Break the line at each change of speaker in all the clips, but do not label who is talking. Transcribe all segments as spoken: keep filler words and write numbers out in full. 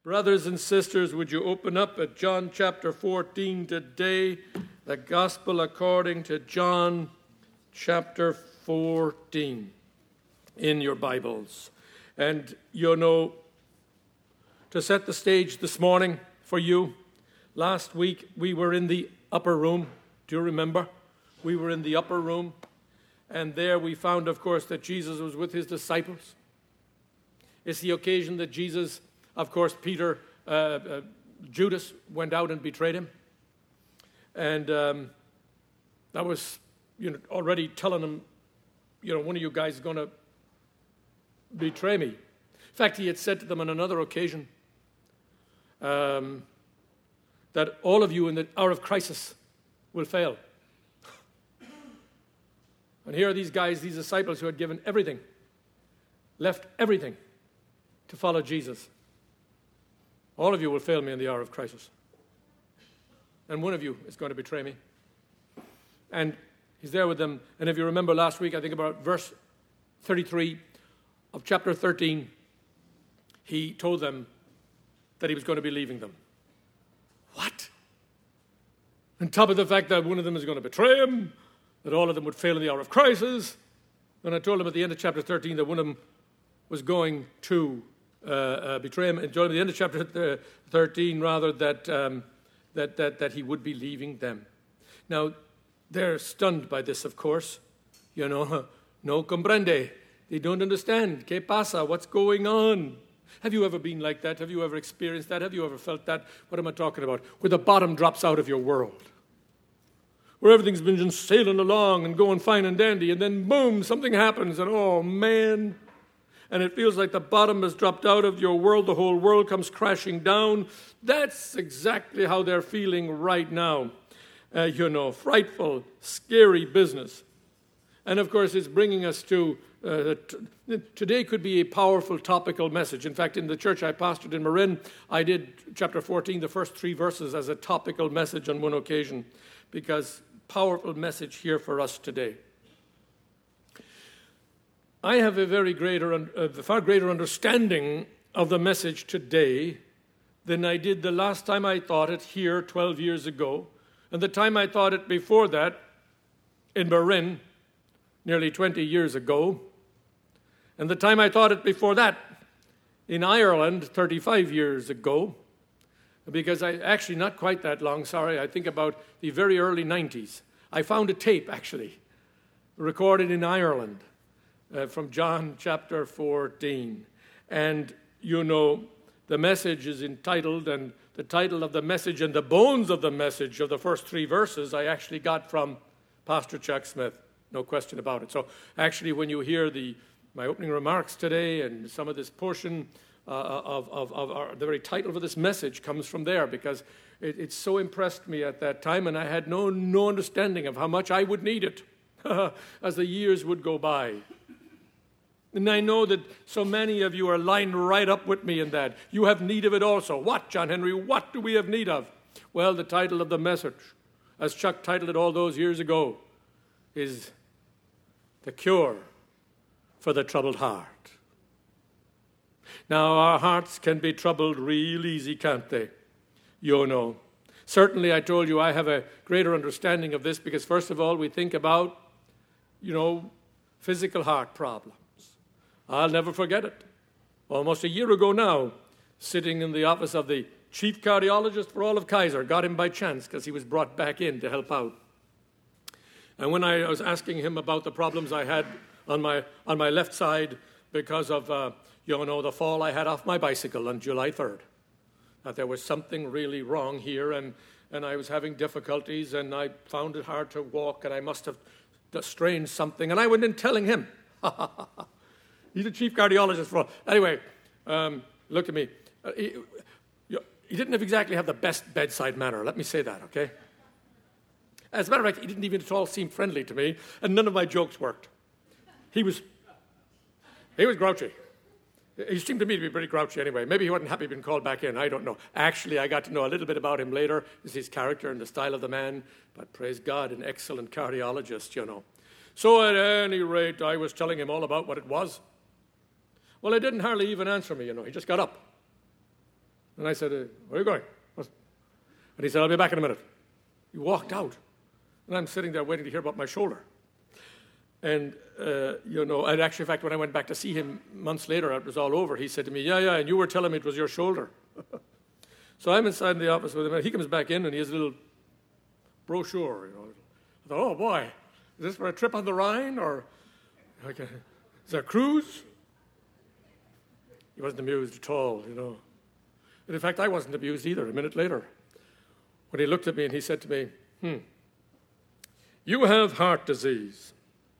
Brothers and sisters, would you open up at John chapter fourteen today, the Gospel according to John chapter fourteen in your Bibles. And you know, to set the stage this morning for you, last week we were in the upper room. Do you remember? We were in the upper room, and there we found, of course, that Jesus was with his disciples. It's the occasion that Jesus, of course, Peter, uh, uh, Judas went out and betrayed him. And um, that was, you know, already telling him, you know, one of you guys is going to betray me. In fact, he had said to them on another occasion um, that all of you in the hour of crisis will fail. And here are these guys, these disciples who had given everything, left everything to follow Jesus. All of you will fail me in the hour of crisis. And one of you is going to betray me. And he's there with them. And if you remember last week, I think about verse thirty-three of chapter thirteen, he told them that he was going to be leaving them. What? On top of the fact that one of them is going to betray him, that all of them would fail in the hour of crisis. And I told him at the end of chapter thirteen that one of them was going to uh, uh, betray him. And told him at the end of chapter thirteen, rather, that, um, that, that, that he would be leaving them. Now, they're stunned by this, of course. You know, no comprende. They don't understand. ¿Qué pasa? What's going on? Have you ever been like that? Have you ever experienced that? Have you ever felt that? What am I talking about? Where the bottom drops out of your world. Where everything's been just sailing along and going fine and dandy, and then boom, something happens, and oh man, and it feels like the bottom has dropped out of your world, the whole world comes crashing down. That's exactly how they're feeling right now. Uh, you know, frightful, scary business. And of course, it's bringing us to, uh, t- today could be a powerful topical message. In fact, in the church I pastored in Marin, I did chapter fourteen, the first three verses, as a topical message on one occasion, because powerful message here for us today. I have a very greater, uh, far greater understanding of the message today than I did the last time I taught it here twelve years ago, and the time I taught it before that in Marin, nearly twenty years ago, and the time I taught it before that in Ireland thirty-five years ago, because I actually not quite that long, sorry, I think about the very early nineties. I found a tape, actually, recorded in Ireland uh, from John chapter fourteen. And, you know, the message is entitled, and the title of the message and the bones of the message of the first three verses I actually got from Pastor Chuck Smith. No question about it. So, actually, when you hear the my opening remarks today and some of this portion Uh, of, of, of our, the very title for this message comes from there, because it, it so impressed me at that time, and I had no, no understanding of how much I would need it as the years would go by. And I know that so many of you are lined right up with me in that. You have need of it also. What, John Henry? What do we have need of? Well, the title of the message, as Chuck titled it all those years ago, is The Cure for the Troubled Heart. Now, our hearts can be troubled real easy, can't they? You know. Certainly, I told you I have a greater understanding of this because, first of all, we think about, you know, physical heart problems. I'll never forget it. Almost a year ago now, sitting in the office of the chief cardiologist for all of Kaiser, got him by chance because he was brought back in to help out. And when I was asking him about the problems I had on my on my left side because of... Uh, You know, the fall I had off my bicycle on July third, that there was something really wrong here, and, and I was having difficulties, and I found it hard to walk, and I must have strained something. And I went in telling him. He's the chief cardiologist for all. Anyway, um, look at me. Uh, he, he didn't have exactly have the best bedside manner. Let me say that, okay? As a matter of fact, he didn't even at all seem friendly to me, and none of my jokes worked. He was, he was grouchy. He seemed to me to be pretty grouchy anyway. Maybe he wasn't happy being called back in. I don't know. Actually, I got to know a little bit about him later. This is his character and the style of the man. But praise God, an excellent cardiologist, you know. So at any rate, I was telling him all about what it was. Well, he didn't hardly even answer me, you know. He just got up. And I said, uh, where are you going? What? And he said, I'll be back in a minute. He walked out. And I'm sitting there waiting to hear about my shoulder. And, uh, you know, and actually, in fact, when I went back to see him months later, it was all over, he said to me, yeah, yeah, and you were telling me it was your shoulder. So I'm inside in the office with him, and he comes back in, and he has a little brochure, you know. I thought, oh, boy, is this for a trip on the Rhine, or okay, is there a cruise? He wasn't amused at all, you know. And in fact, I wasn't amused either a minute later, when he looked at me and he said to me, hmm, you have heart disease.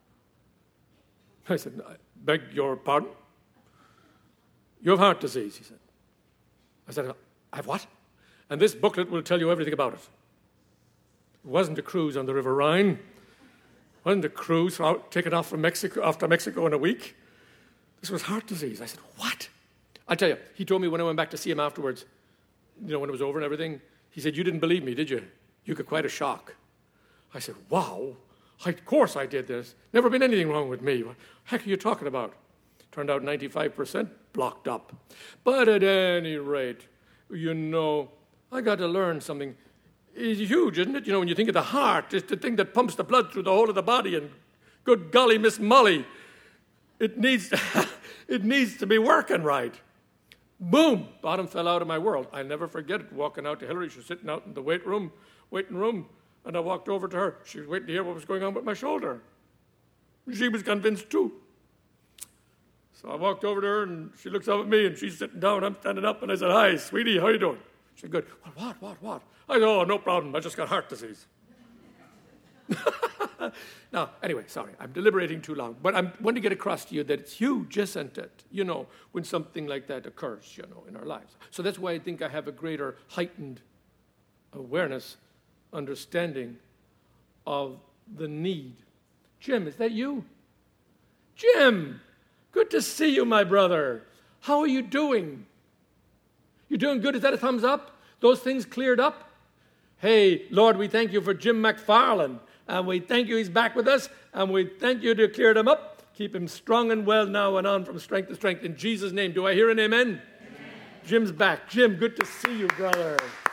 I said, I beg your pardon? You have heart disease, he said. I said, I have what? And this booklet will tell you everything about it. It wasn't a cruise on the River Rhine. It wasn't a cruise out, taken off from Mexico, after Mexico in a week. This was heart disease. I said, what? I'll tell you, he told me when I went back to see him afterwards, you know, when it was over and everything, he said, you didn't believe me, did you? You got quite a shock. I said, wow, of course I did this. Never been anything wrong with me. What the heck are you talking about? Turned out ninety-five percent blocked up. But at any rate, you know, I got to learn something. It's huge, isn't it? You know, when you think of the heart, it's the thing that pumps the blood through the whole of the body, and good golly, Miss Molly, it needs to, it needs to be working right. Boom, bottom fell out of my world. I'll never forget it, walking out to Hillary. She was sitting out in the wait room, waiting room, and I walked over to her. She was waiting to hear what was going on with my shoulder. She was convinced too. So I walked over to her, and she looks up at me, and she's sitting down. I'm standing up, and I said, hi, sweetie, how you doing? She said, good. Well, what, what, what? I said, oh, no problem. I just got heart disease. Now, anyway, sorry, I'm deliberating too long. But I want to get across to you that it's huge, isn't it? You know, when something like that occurs, you know, in our lives. So that's why I think I have a greater heightened awareness, understanding of the need. Jim, is that you? Jim, good to see you, my brother. How are you doing? You doing good? Is that a thumbs up? Those things cleared up? Hey, Lord, we thank you for Jim McFarland. And we thank you he's back with us. And we thank you to clear him up. Keep him strong and well now and on from strength to strength. In Jesus' name. Do I hear an amen? Amen. Jim's back. Jim, good to see you, brother.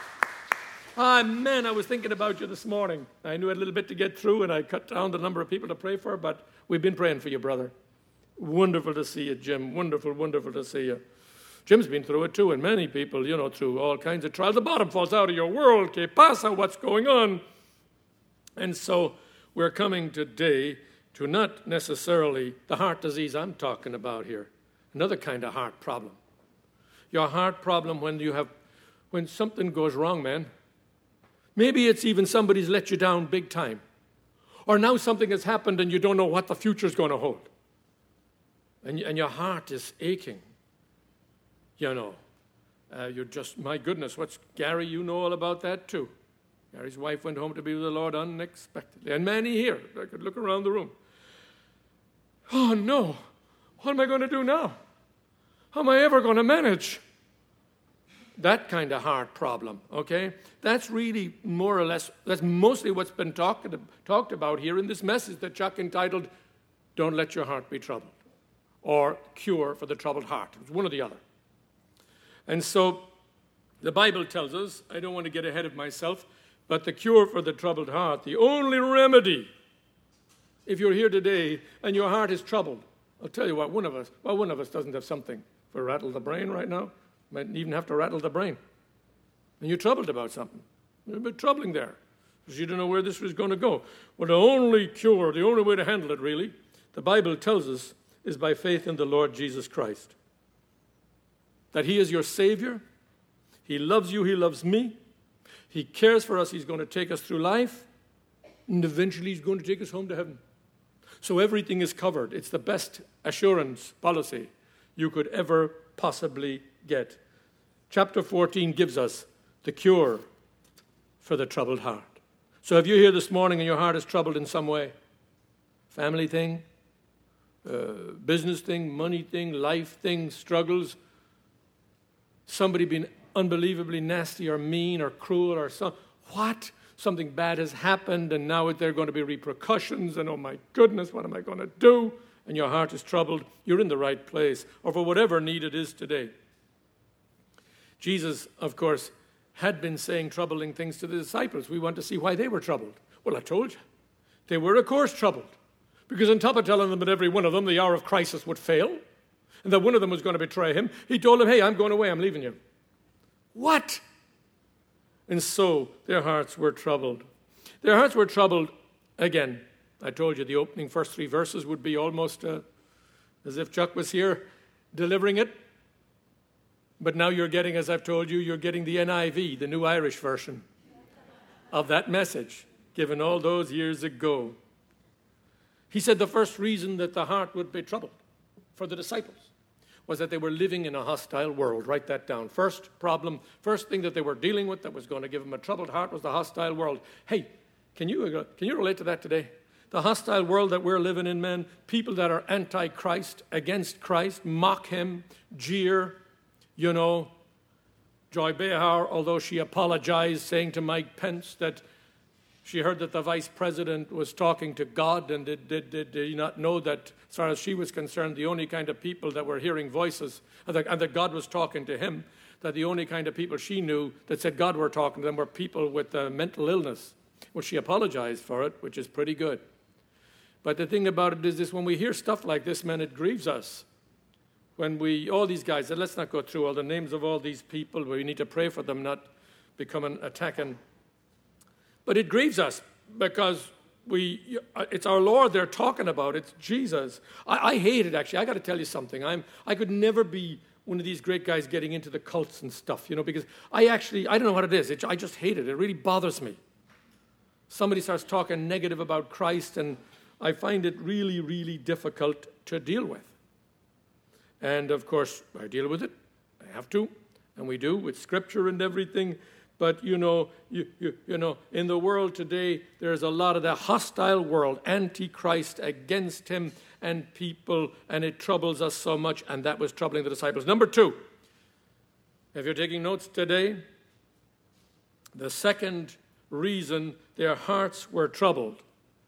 Ah, man, I was thinking about you this morning. I knew I had a little bit to get through, and I cut down the number of people to pray for, but we've been praying for you, brother. Wonderful to see you, Jim. Wonderful, wonderful to see you. Jim's been through it too, and many people, you know, through all kinds of trials. The bottom falls out of your world. Que pasa? What's going on? And so we're coming today to not necessarily the heart disease I'm talking about here, another kind of heart problem. Your heart problem when you have, when something goes wrong, man. Maybe it's even somebody's let you down big time. Or now something has happened and you don't know what the future's going to hold. And, and your heart is aching. You know, uh, you're just, my goodness, what's, Gary, you know all about that too. Gary's wife went home to be with the Lord unexpectedly. And many here, I could look around the room. Oh no, what am I going to do now? How am I ever going to manage? That kind of heart problem, okay? That's really more or less, that's mostly what's been talked, talked about here in this message that Chuck entitled, Don't Let Your Heart Be Troubled, or Cure for the Troubled Heart. It was one or the other. And so the Bible tells us, I don't want to get ahead of myself, but the cure for the troubled heart, the only remedy, if you're here today and your heart is troubled, I'll tell you what, one of us, well, one of us doesn't have something for rattle the brain right now. Might even have to rattle the brain. And you're troubled about something. There's a bit troubling there because you don't know where this was going to go. Well, the only cure, the only way to handle it, really, the Bible tells us, is by faith in the Lord Jesus Christ. That he is your Savior. He loves you. He loves me. He cares for us. He's going to take us through life. And eventually he's going to take us home to heaven. So everything is covered. It's the best assurance policy you could ever possibly get. Chapter fourteen gives us the cure for the troubled heart. So if you're here this morning and your heart is troubled in some way, family thing, uh, business thing, money thing, life thing, struggles, somebody being unbelievably nasty or mean or cruel or some, what? Something bad has happened and now there are going to be repercussions and oh my goodness, what am I going to do? And your heart is troubled, you're in the right place, or for whatever need it is today. Jesus, of course, had been saying troubling things to the disciples. We want to see why they were troubled. Well, I told you. They were, of course, troubled. Because on top of telling them that every one of them, the hour of crisis would fail, and that one of them was going to betray him, he told them, hey, I'm going away, I'm leaving you. What? And so their hearts were troubled. Their hearts were troubled again. I told you the opening first three verses would be almost uh, as if Chuck was here delivering it. But now you're getting, as I've told you, you're getting the N I V, the New Irish version of that message given all those years ago. He said the first reason that the heart would be troubled for the disciples was that they were living in a hostile world. Write that down. First problem, first thing that they were dealing with that was going to give them a troubled heart was the hostile world. Hey, can you, uh, can you relate to that today? The hostile world that we're living in, men, people that are anti-Christ, against Christ, mock him, jeer, you know. Joy Behar, although she apologized, saying to Mike Pence that she heard that the vice president was talking to God, and did, did, did, did you not know that, as far as she was concerned, the only kind of people that were hearing voices, and that, and that God was talking to him, that the only kind of people she knew that said God were talking to them were people with uh, mental illness. Well, she apologized for it, which is pretty good. But the thing about it is this, when we hear stuff like this, man, it grieves us. When we, all these guys, and let's not go through all the names of all these people, we need to pray for them not becoming attacking. But it grieves us because we, it's our Lord they're talking about. It's Jesus. I, I hate it, actually. I got to tell you something. I'm, I could never be one of these great guys getting into the cults and stuff, you know, because I actually, I don't know what it is. It, I just hate it. It really bothers me. Somebody starts talking negative about Christ, and I find it really, really difficult to deal with. And, of course, I deal with it. I have to, and we do with Scripture and everything. But, you know, you, you, you know, in the world today, there's a lot of that hostile world, anti-Christ, against him and people, and it troubles us so much, and that was troubling the disciples. Number two, if you're taking notes today, the second reason their hearts were troubled,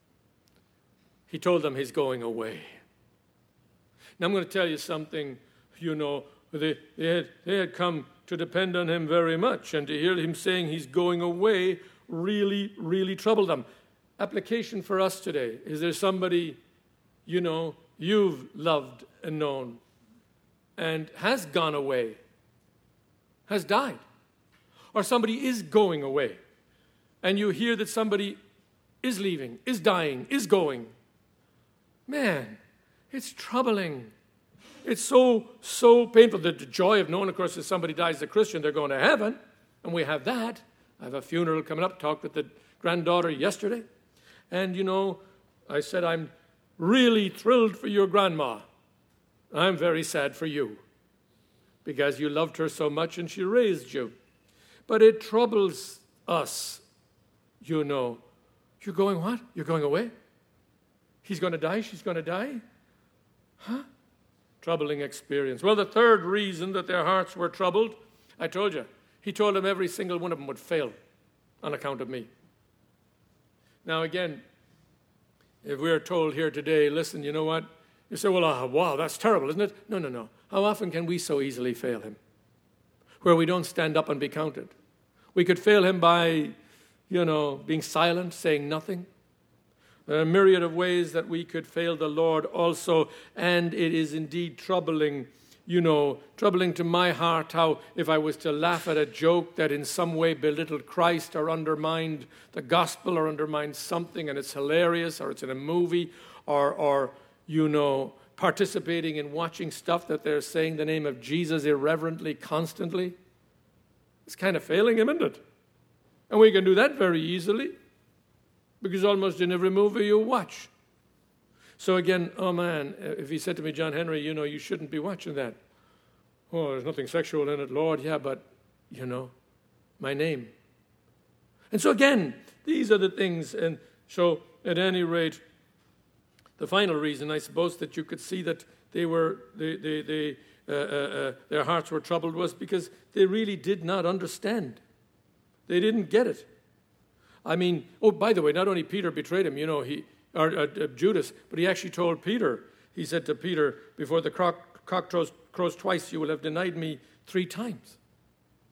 he told them he's going away. Now, I'm going to tell you something, you know, they, they, had, they had come to depend on him very much, and to hear him saying he's going away really, really troubled them. Application for us today. Is there somebody, you know, you've loved and known and has gone away, has died, or somebody is going away, and you hear that somebody is leaving, is dying, is going? Man, it's troubling. It's so, so painful. The joy of knowing, of course, if somebody dies as a Christian, they're going to heaven, and we have that. I have a funeral coming up, talked with the granddaughter yesterday, and, you know, I said, I'm really thrilled for your grandma. I'm very sad for you, because you loved her so much and she raised you. But it troubles us, you know. You're going what? You're going away? He's going to die? She's going to die? Huh? Troubling experience. Well, the third reason that their hearts were troubled, I told you, he told them every single one of them would fail on account of me. Now, again, if we're told here today, listen, you know what? You say, well, oh, wow, that's terrible, isn't it? No, no, no. How often can we so easily fail him? Where we don't stand up and be counted. We could fail him by, you know, being silent, saying nothing. There are a myriad of ways that we could fail the Lord also, and it is indeed troubling, you know, troubling to my heart how if I was to laugh at a joke that in some way belittled Christ or undermined the gospel or undermined something, and it's hilarious, or it's in a movie, or, or you know, participating in watching stuff that they're saying the name of Jesus irreverently, constantly, it's kind of failing him, isn't it? And we can do that very easily. Because almost in every movie you watch. So again, oh man, if he said to me, John Henry, you know, you shouldn't be watching that. Oh, there's nothing sexual in it, Lord. Yeah, but, you know, my name. And so again, these are the things. And so at any rate, the final reason, I suppose, that you could see that they were, they, they, they, uh, uh, uh, their hearts were troubled was because they really did not understand. They didn't get it. I mean, oh, by the way, not only Peter betrayed him, you know, he or uh, uh, Judas, but he actually told Peter, he said to Peter, before the cock, cock crows, crows twice, you will have denied me three times.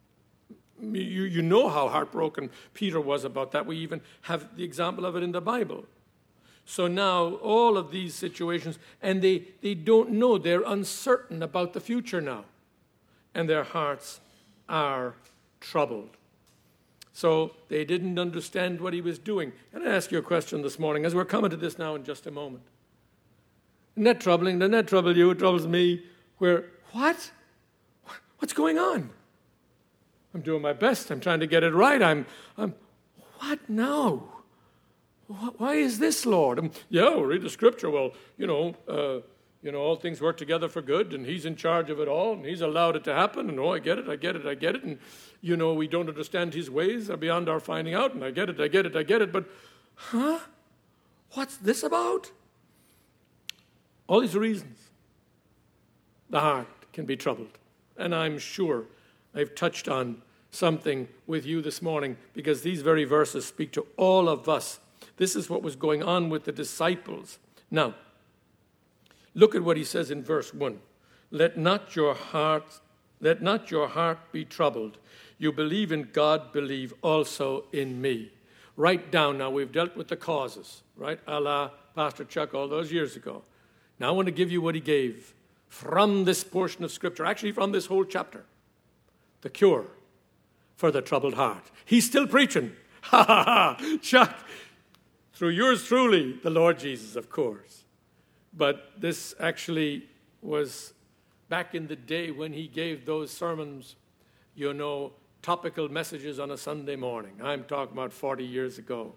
You, you know how heartbroken Peter was about that. We even have the example of it in the Bible. So now all of these situations, and they, they don't know. They're uncertain about the future now. And their hearts are troubled. So they didn't understand what he was doing. And I ask you a question this morning, as we're coming to this now in just a moment. Isn't that troubling? Doesn't that trouble you? It troubles me. Where, what? What's going on? I'm doing my best. I'm trying to get it right. I'm, I'm, what now? Why is this, Lord? Um, yeah, we'll read the scripture. Well, you know, uh, you know, all things work together for good, and he's in charge of it all, and he's allowed it to happen, and oh, I get it, I get it, I get it, and, you know, we don't understand his ways, are beyond our finding out, and I get it, I get it, I get it, but, huh? What's this about? All these reasons. The heart can be troubled, and I'm sure I've touched on something with you this morning, because these very verses speak to all of us. This is what was going on with the disciples. Now, look at what he says in verse one. Let not your heart, let not your heart be troubled. You believe in God, believe also in me. Write down, now we've dealt with the causes, right? A la Pastor Chuck all those years ago. Now I want to give you what he gave from this portion of Scripture, actually from this whole chapter. The cure for the troubled heart. He's still preaching. Ha ha ha, Chuck. Through yours truly, the Lord Jesus, of course. But this actually was back in the day when he gave those sermons, you know, topical messages on a Sunday morning. I'm talking about forty years ago.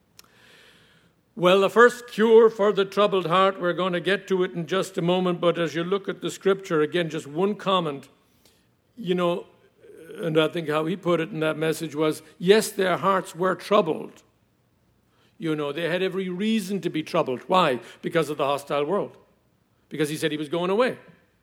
Well, the first cure for the troubled heart, we're going to get to it in just a moment, but as you look at the scripture, again, just one comment, you know, and I think how he put it in that message was, yes, their hearts were troubled. You know, they had every reason to be troubled. Why? Because of the hostile world. Because he said he was going away.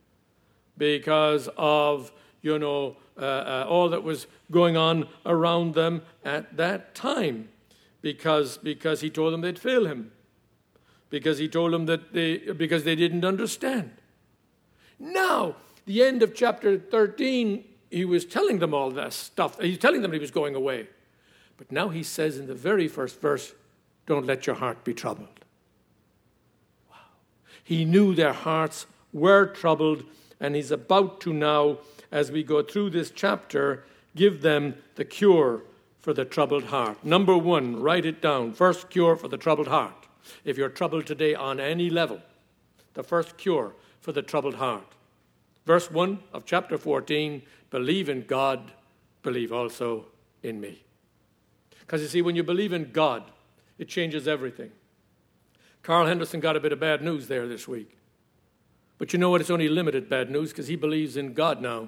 Because of, you know, uh, uh, all that was going on around them at that time. Because, because he told them they'd fail him. Because he told them that they, because they didn't understand. Now, the end of chapter thirteen, he was telling them all that stuff. He's telling them he was going away. But now he says in the very first verse, don't let your heart be troubled. Wow. He knew their hearts were troubled, and he's about to now, as we go through this chapter, give them the cure for the troubled heart. Number one, write it down. First cure for the troubled heart. If you're troubled today on any level, the first cure for the troubled heart. Verse one of chapter fourteen, believe in God, believe also in me. Because you see, when you believe in God, it changes everything. Carl Henderson got a bit of bad news there this week. But you know what? It's only limited bad news because he believes in God now.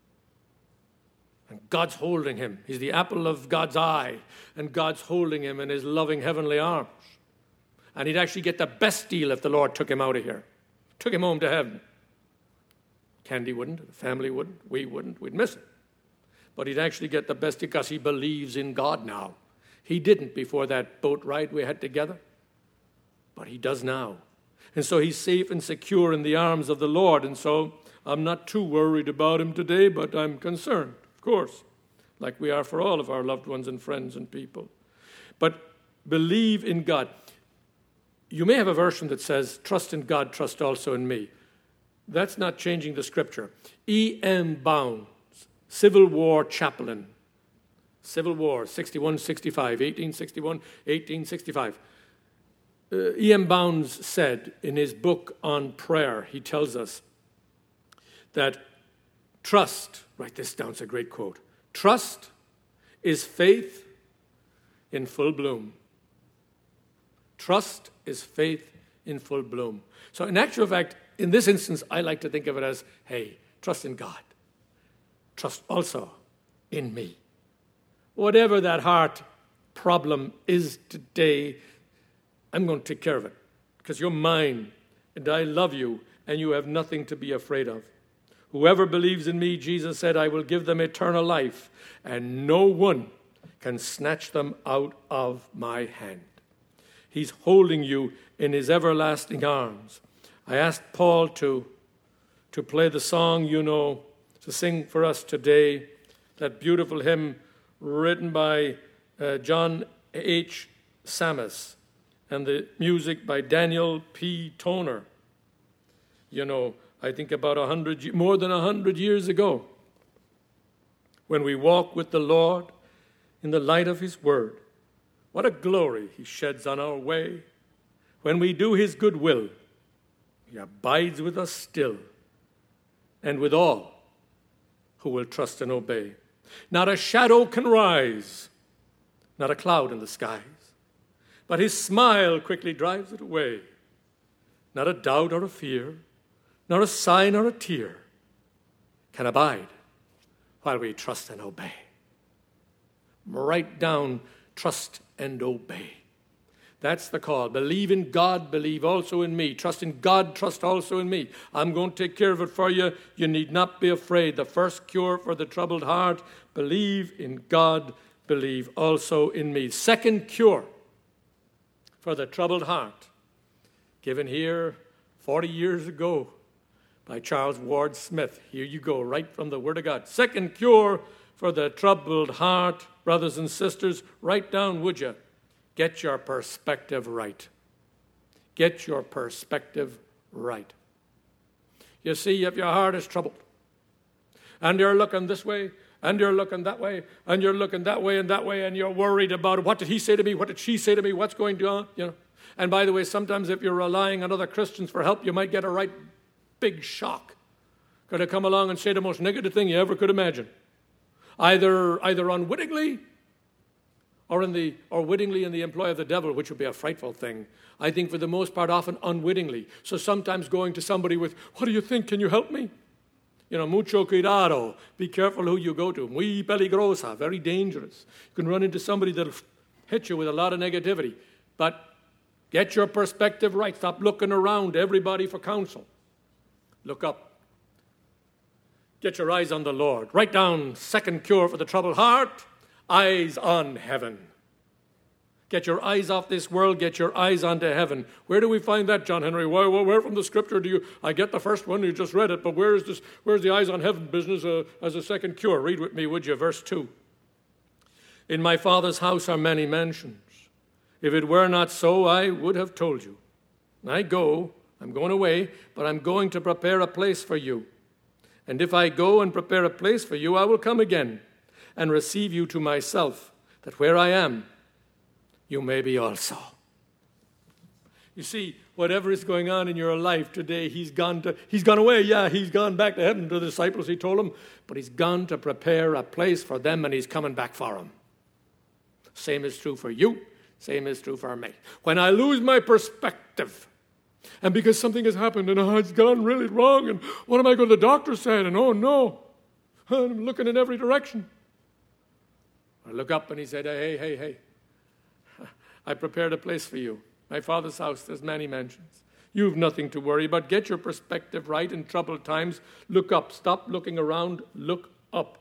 And God's holding him. He's the apple of God's eye. And God's holding him in his loving heavenly arms. And he'd actually get the best deal if the Lord took him out of here. Took him home to heaven. Candy wouldn't. The family wouldn't. We wouldn't. We'd miss it. But he'd actually get the best because he believes in God now. He didn't before that boat ride we had together, but he does now. And so he's safe and secure in the arms of the Lord. And so I'm not too worried about him today, but I'm concerned, of course, like we are for all of our loved ones and friends and people. But believe in God. You may have a version that says, trust in God, trust also in me. That's not changing the scripture. E M Bounds, Civil War chaplain. Civil War, sixty-one sixty-five, eighteen sixty-one, eighteen sixty-five. Uh, E M Bounds said in his book on prayer, he tells us that trust, write this down, it's a great quote, trust is faith in full bloom. Trust is faith in full bloom. So in actual fact, in this instance, I like to think of it as, hey, trust in God. Trust also in me. Whatever that heart problem is today, I'm going to take care of it because you're mine and I love you and you have nothing to be afraid of. Whoever believes in me, Jesus said, I will give them eternal life and no one can snatch them out of my hand. He's holding you in his everlasting arms. I asked Paul to, to play the song, you know, to sing for us today, that beautiful hymn, written by uh, John H. Sammis, and the music by Daniel P. Toner. You know, I think about a hundred, more than a hundred years ago, when we walk with the Lord in the light of his word, what a glory he sheds on our way. When we do his good will, he abides with us still, and with all who will trust and obey. Not a shadow can rise, not a cloud in the skies, but his smile quickly drives it away. Not a doubt or a fear, nor a sigh nor a tear can abide while we trust and obey. Write down, trust and obey. That's the call. Believe in God, believe also in me. Trust in God, trust also in me. I'm going to take care of it for you. You need not be afraid. The first cure for the troubled heart, believe in God, believe also in me. Second cure for the troubled heart, given here forty years ago by Charles Ward Smith. Here you go, right from the Word of God. Second cure for the troubled heart, brothers and sisters, write down, would you? Get your perspective right. Get your perspective right. You see, if your heart is troubled, and you're looking this way, and you're looking that way, and you're looking that way and that way, and you're worried about what did he say to me, what did she say to me, what's going on, you know. And by the way, sometimes if you're relying on other Christians for help, you might get a right big shock. Going to come along and say the most negative thing you ever could imagine. Either, either unwittingly, or in the or wittingly in the employ of the devil, which would be a frightful thing. I think for the most part, often unwittingly. So sometimes going to somebody with, what do you think? Can you help me? You know, mucho cuidado. Be careful who you go to. Muy peligrosa. Very dangerous. You can run into somebody that'll hit you with a lot of negativity. But get your perspective right. Stop looking around everybody for counsel. Look up. Get your eyes on the Lord. Write down second cure for the troubled heart. Eyes on heaven. Get your eyes off this world. Get your eyes onto heaven. Where do we find that, John Henry? Where, where from the Scripture do you? I get the first one. You just read it. But where is this? Where's the eyes on heaven business uh, as a second cure? Read with me, would you? Verse two. In my Father's house are many mansions. If it were not so, I would have told you. I go. I'm going away, but I'm going to prepare a place for you. And if I go and prepare a place for you, I will come again and receive you to myself, that where I am, you may be also. You see, whatever is going on in your life today, he's gone to, he's gone away. Yeah, he's gone back to heaven to the disciples, he told them, but he's gone to prepare a place for them, and he's coming back for them. Same is true for you. Same is true for me. When I lose my perspective, and because something has happened, and oh, it's gone really wrong, and what am I going to, the doctor said, and oh no, I'm looking in every direction. I look up and he said, hey, hey, hey, I prepared a place for you. My Father's house, there's many mansions. You've nothing to worry about. Get your perspective right in troubled times. Look up. Stop looking around. Look up.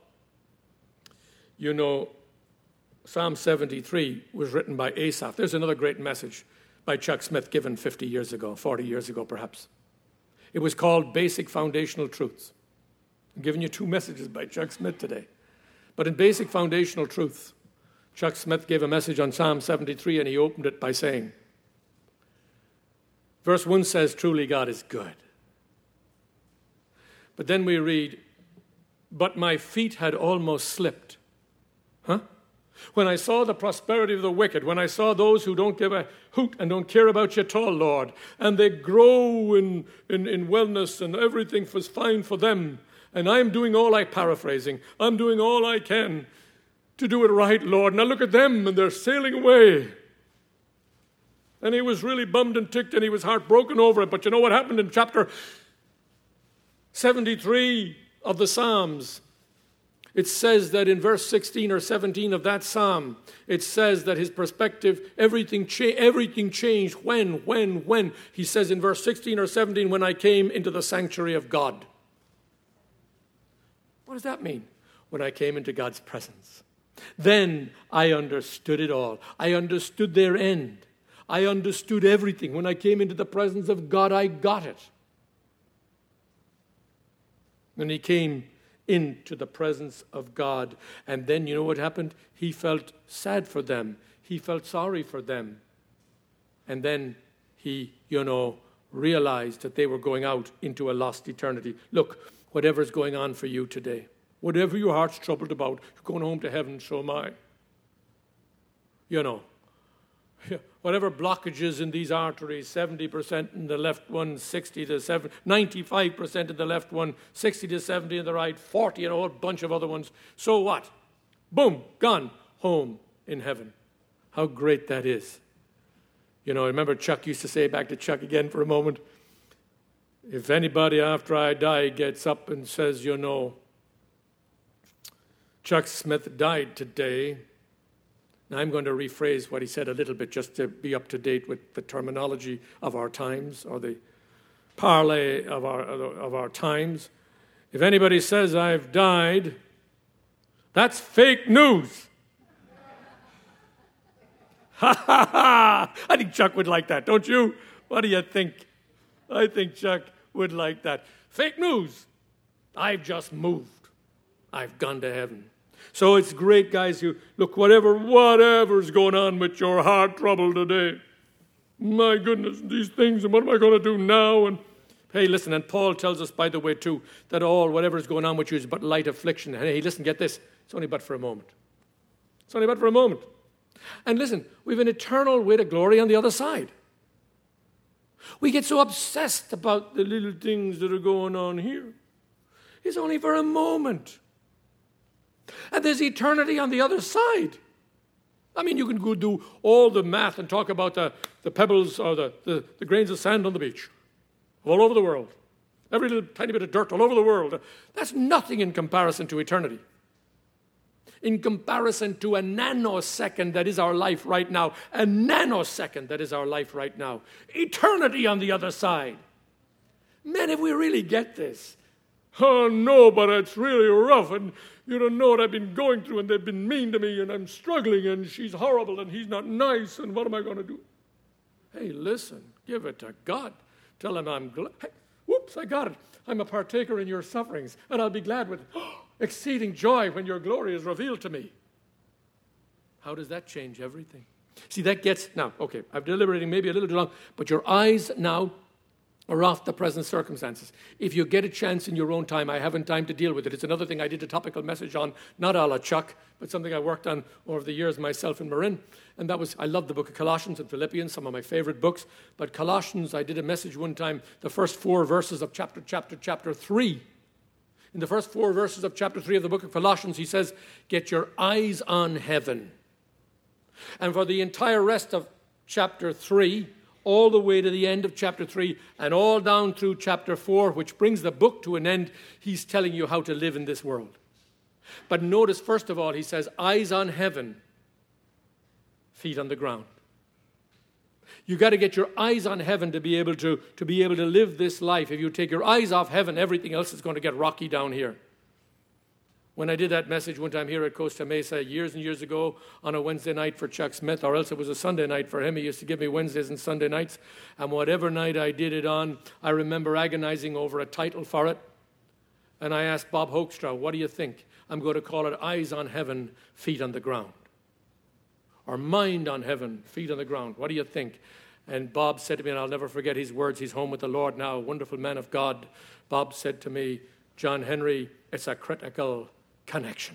You know, Psalm seventy-three was written by Asaph. There's another great message by Chuck Smith given fifty years ago, forty years ago perhaps. It was called Basic Foundational Truths. I'm giving you two messages by Chuck Smith today. But in Basic Foundational Truths, Chuck Smith gave a message on Psalm seventy-three, and he opened it by saying, verse one says, truly God is good. But then we read, but my feet had almost slipped. Huh? When I saw the prosperity of the wicked, when I saw those who don't give a hoot and don't care about you at all, Lord, and they grow in, in, in wellness and everything was fine for them, and I'm doing all I, paraphrasing, I'm doing all I can to do it right, Lord. Now look at them, and they're sailing away. And he was really bummed and ticked, and he was heartbroken over it. But you know what happened in chapter seventy-three of the Psalms? It says that in verse sixteen or seventeen of that psalm, it says that his perspective, everything, cha- everything changed. When, when, when? He says in verse sixteen or seventeen, when I came into the sanctuary of God. What does that mean? When I came into God's presence. Then I understood it all. I understood their end. I understood everything. When I came into the presence of God, I got it. When he came into the presence of God. And then you know what happened? He felt sad for them. He felt sorry for them. And then he, you know, realized that they were going out into a lost eternity. Look, whatever's going on for you today, whatever your heart's troubled about, you're going home to heaven, so am I. You know, whatever blockages in these arteries, seventy percent in the left one, sixty to seventy, ninety-five percent in the left one, sixty to seventy in the right, forty and a whole bunch of other ones. So what? Boom, gone, home in heaven. How great that is. You know, I remember Chuck used to say, back to Chuck again for a moment, if anybody after I die gets up and says, you know, Chuck Smith died today, now I'm going to rephrase what he said a little bit just to be up to date with the terminology of our times or the parlay of our, of our times. If anybody says I've died, that's fake news. Ha ha ha! I think Chuck would like that, don't you? What do you think? I think Chuck would like that. Fake news. I've just moved. I've gone to heaven. So it's great, guys. You look, whatever, whatever's going on with your heart trouble today. My goodness, these things, and what am I going to do now? And hey, listen, and Paul tells us, by the way, too, that all, whatever's going on with you is but light affliction. And hey, listen, get this. It's only but for a moment. It's only but for a moment. And listen, we have an eternal way to glory on the other side. We get so obsessed about the little things that are going on here. It's only for a moment. And there's eternity on the other side. I mean, you can go do all the math and talk about the, the pebbles or the, the, the grains of sand on the beach all over the world. Every little tiny bit of dirt all over the world. That's nothing in comparison to eternity. In comparison to a nanosecond that is our life right now. A nanosecond that is our life right now. Eternity on the other side. Man, if we really get this. Oh, no, but it's really rough, and you don't know what I've been going through, and they've been mean to me, and I'm struggling, and she's horrible, and he's not nice, and what am I going to do? Hey, listen, give it to God. Tell him I'm glad. Hey, whoops, I got it. I'm a partaker in your sufferings, and I'll be glad with oh, exceeding joy when your glory is revealed to me. How does that change everything? See, that gets, now, okay, I'm deliberating maybe a little too long, but your eyes now are off the present circumstances. If you get a chance in your own time, I haven't time to deal with it. It's another thing I did a topical message on, not a la Chuck, but something I worked on over the years myself in Marin. And that was, I love the book of Colossians and Philippians, some of my favorite books. But Colossians, I did a message one time, the first four verses of chapter, chapter, chapter three. In the first four verses of chapter three of the book of Colossians, he says, get your eyes on heaven. And for the entire rest of chapter three, all the way to the end of chapter three, and all down through chapter four, which brings the book to an end, he's telling you how to live in this world. But notice, first of all, he says, eyes on heaven, feet on the ground. You got to get your eyes on heaven to be able to, to be able to live this life. If you take your eyes off heaven, everything else is going to get rocky down here. When I did that message one time here at Costa Mesa years and years ago on a Wednesday night for Chuck Smith, or else it was a Sunday night for him. He used to give me Wednesdays and Sunday nights. And whatever night I did it on, I remember agonizing over a title for it. And I asked Bob Hoekstra, what do you think? I'm going to call it Eyes on Heaven, Feet on the Ground. Or Mind on Heaven, Feet on the Ground. What do you think? And Bob said to me, and I'll never forget his words, he's home with the Lord now, a wonderful man of God. Bob said to me, John Henry, it's a critical connection.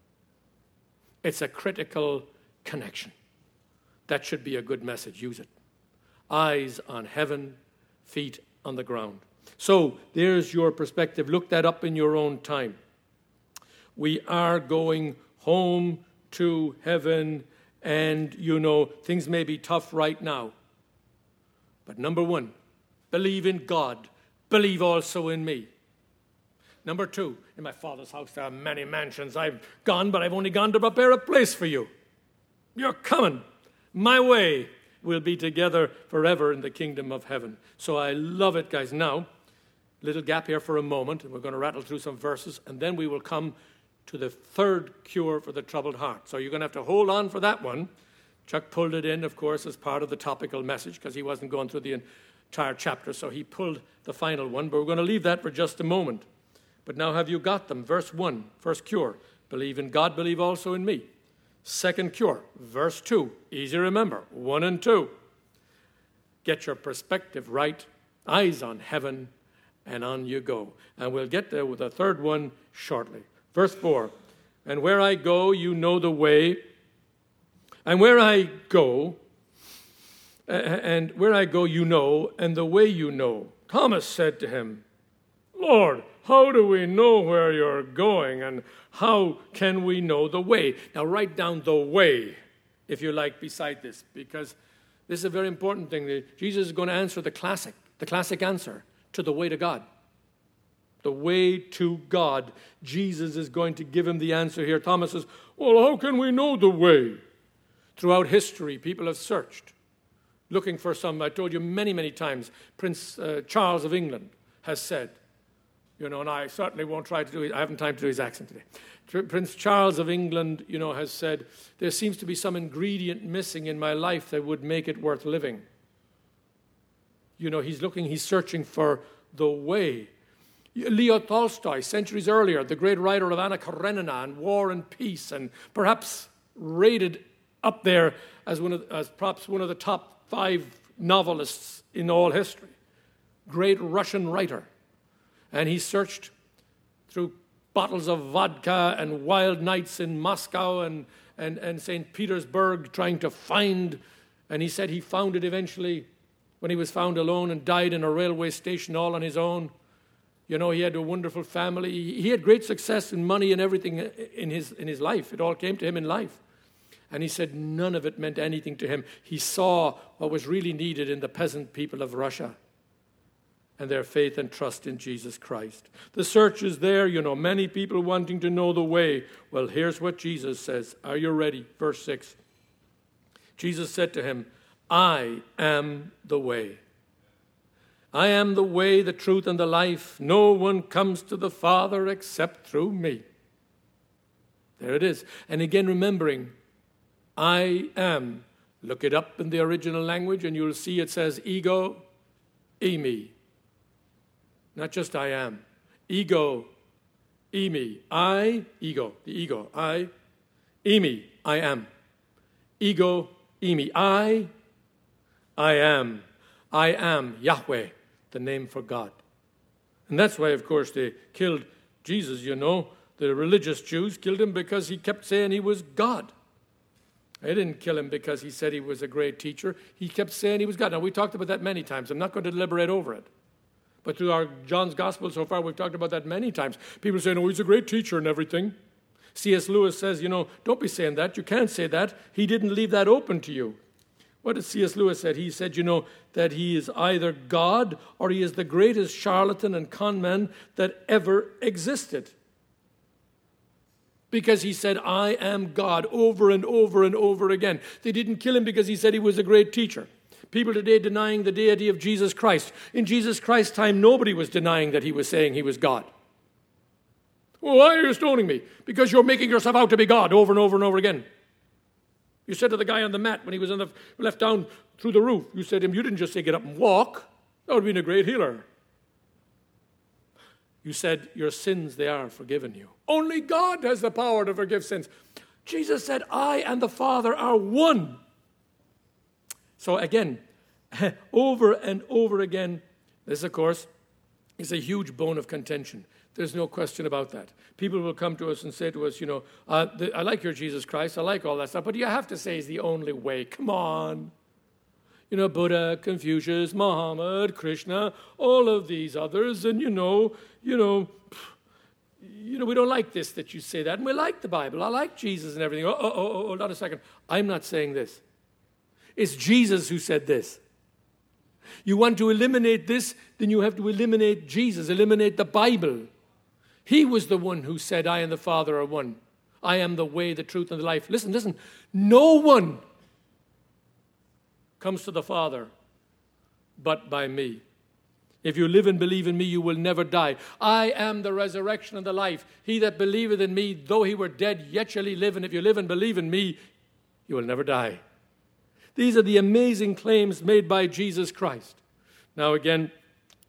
It's a critical connection. That should be a good message. Use it. Eyes on heaven, feet on the ground. So there's your perspective. Look that up in your own time. We are going home to heaven, and you know, things may be tough right now. But number one, believe in God. Believe also in me. Number two, in my Father's house there are many mansions. I've gone, but I've only gone to prepare a place for you. You're coming. My way will be together forever in the kingdom of heaven. So I love it, guys. Now, little gap here for a moment, and we're going to rattle through some verses, and then we will come to the third cure for the troubled heart. So you're going to have to hold on for that one. Chuck pulled it in, of course, as part of the topical message, because he wasn't going through the entire chapter, so he pulled the final one, but we're going to leave that for just a moment. But now have you got them? Verse one, first cure. Believe in God, believe also in me. Second cure, verse two. Easy to remember, one and two. Get your perspective right, eyes on heaven, and on you go. And we'll get there with a third one shortly. Verse four, and where I go, you know the way. And where I go, and where I go, you know, and the way you know. Thomas said to him, Lord, how do we know where you're going, and how can we know the way? Now write down the way, if you like, beside this, because this is a very important thing. Jesus is going to answer the classic, the classic answer to the way to God. The way to God. Jesus is going to give him the answer here. Thomas says, well, how can we know the way? Throughout history, people have searched, looking for some. I told you many, many times, Prince uh, Charles of England has said, you know, and I certainly won't try to do it. I haven't time to do his accent today. Prince Charles of England, you know, has said, there seems to be some ingredient missing in my life that would make it worth living. You know, he's looking, he's searching for the way. Leo Tolstoy, centuries earlier, the great writer of Anna Karenina and War and Peace, and perhaps rated up there as one of, as perhaps one of the top five novelists in all history. Great Russian writer. And he searched through bottles of vodka and wild nights in Moscow and, and, and Saint Petersburg trying to find, and he said he found it eventually when he was found alone and died in a railway station all on his own. You know, he had a wonderful family. He had great success in money and everything in his, in his life. It all came to him in life. And he said none of it meant anything to him. He saw what was really needed in the peasant people of Russia and their faith and trust in Jesus Christ. The search is there, you know, many people wanting to know the way. Well, here's what Jesus says. Are you ready? Verse six. Jesus said to him, I am the way. I am the way, the truth, and the life. No one comes to the Father except through me. There it is. And again, remembering, I am. Look it up in the original language and you'll see it says ego, eimi. Not just I am. Ego, eimi. I, ego, the ego. I, eimi, I am. Ego, eimi. I, I am. I am Yahweh, the name for God. And that's why, of course, they killed Jesus, you know. The religious Jews killed him because he kept saying he was God. They didn't kill him because he said he was a great teacher. He kept saying he was God. Now, we talked about that many times. I'm not going to deliberate over it. But through our John's Gospel so far, we've talked about that many times. People say, oh, he's a great teacher and everything. C S Lewis says, you know, don't be saying that. You can't say that. He didn't leave that open to you. What did C S Lewis say? He said, you know, that he is either God or he is the greatest charlatan and con man that ever existed. Because he said, I am God, over and over and over again. They didn't kill him because he said he was a great teacher. People today denying the deity of Jesus Christ. In Jesus Christ's time, nobody was denying that he was saying he was God. Well, why are you stoning me? Because you're making yourself out to be God over and over and over again. You said to the guy on the mat when he was on the, left down through the roof, you said to him, you didn't just say get up and walk. That would have been a great healer. You said, your sins, they are forgiven you. Only God has the power to forgive sins. Jesus said, I and the Father are one. So again, over and over again, this, of course, is a huge bone of contention. There's no question about that. People will come to us and say to us, you know, uh, the, I like your Jesus Christ, I like all that stuff, but you have to say he's the only way. Come on. You know, Buddha, Confucius, Muhammad, Krishna, all of these others, and you know, you know, you know, we don't like this that you say that, and we like the Bible. I like Jesus and everything. Oh, oh, oh, oh, hold on a second. I'm not saying this. It's Jesus who said this. You want to eliminate this, then you have to eliminate Jesus, eliminate the Bible. He was the one who said, I and the Father are one. I am the way, the truth, and the life. Listen, listen. No one comes to the Father but by me. If you live and believe in me, you will never die. I am the resurrection and the life. He that believeth in me, though he were dead, yet shall he live. And if you live and believe in me, you will never die. These are the amazing claims made by Jesus Christ. Now again,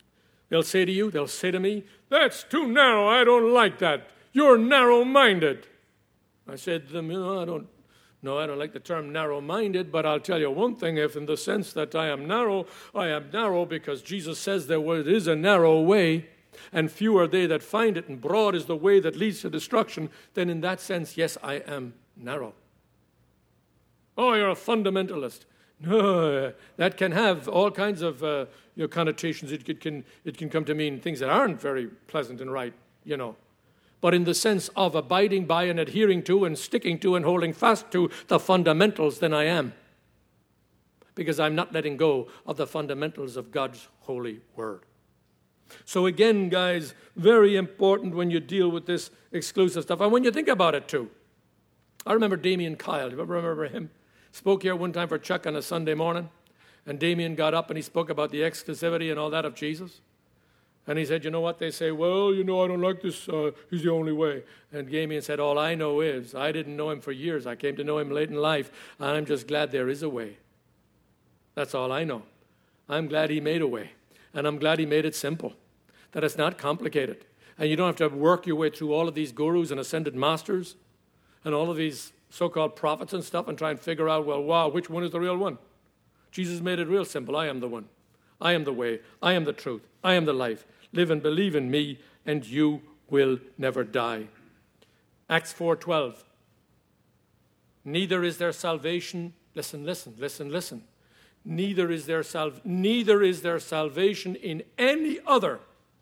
They'll say to you, they'll say to me, that's too narrow, I don't like that. You're narrow-minded. I said to them, you know, I don't, no, I don't like the term narrow-minded, but I'll tell you one thing, if in the sense that I am narrow, I am narrow because Jesus says there is a narrow way, and few are they that find it, and broad is the way that leads to destruction, then in that sense, yes, I am narrow. Oh, you're a fundamentalist. No, that can have all kinds of uh, you know, connotations. It, it, can, it can come to mean things that aren't very pleasant and right, you know. But in the sense of abiding by and adhering to and sticking to and holding fast to the fundamentals, then I am. Because I'm not letting go of the fundamentals of God's holy word. So again, guys, very important when you deal with this exclusive stuff. And when you think about it, too. I remember Damien Kyle. Do you ever remember him? Spoke here one time for Chuck on a Sunday morning. And Damien got up and he spoke about the exclusivity and all that of Jesus. And he said, you know what? They say, well, you know, I don't like this. Uh, he's the only way. And Damien said, all I know is I didn't know him for years. I came to know him late in life. And I'm just glad there is a way. That's all I know. I'm glad he made a way. And I'm glad he made it simple. That it's not complicated. And you don't have to work your way through all of these gurus and ascended masters and all of these so-called prophets and stuff and try and figure out, well, wow, which one is the real one? Jesus made it real simple. I am the one. I am the way. I am the truth. I am the life. Live and believe in me, and you will never die. Acts four twelve. Neither is there salvation. Listen, listen, listen, listen. Neither is there sal- neither is there salvation in any other.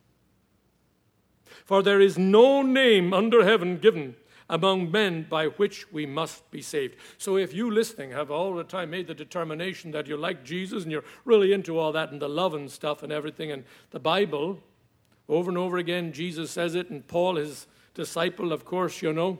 For there is no name under heaven given among men by which we must be saved. So if you listening have all the time made the determination that you like Jesus and you're really into all that and the love and stuff and everything, and the Bible, over and over again, Jesus says it, and Paul, his disciple, of course, you know,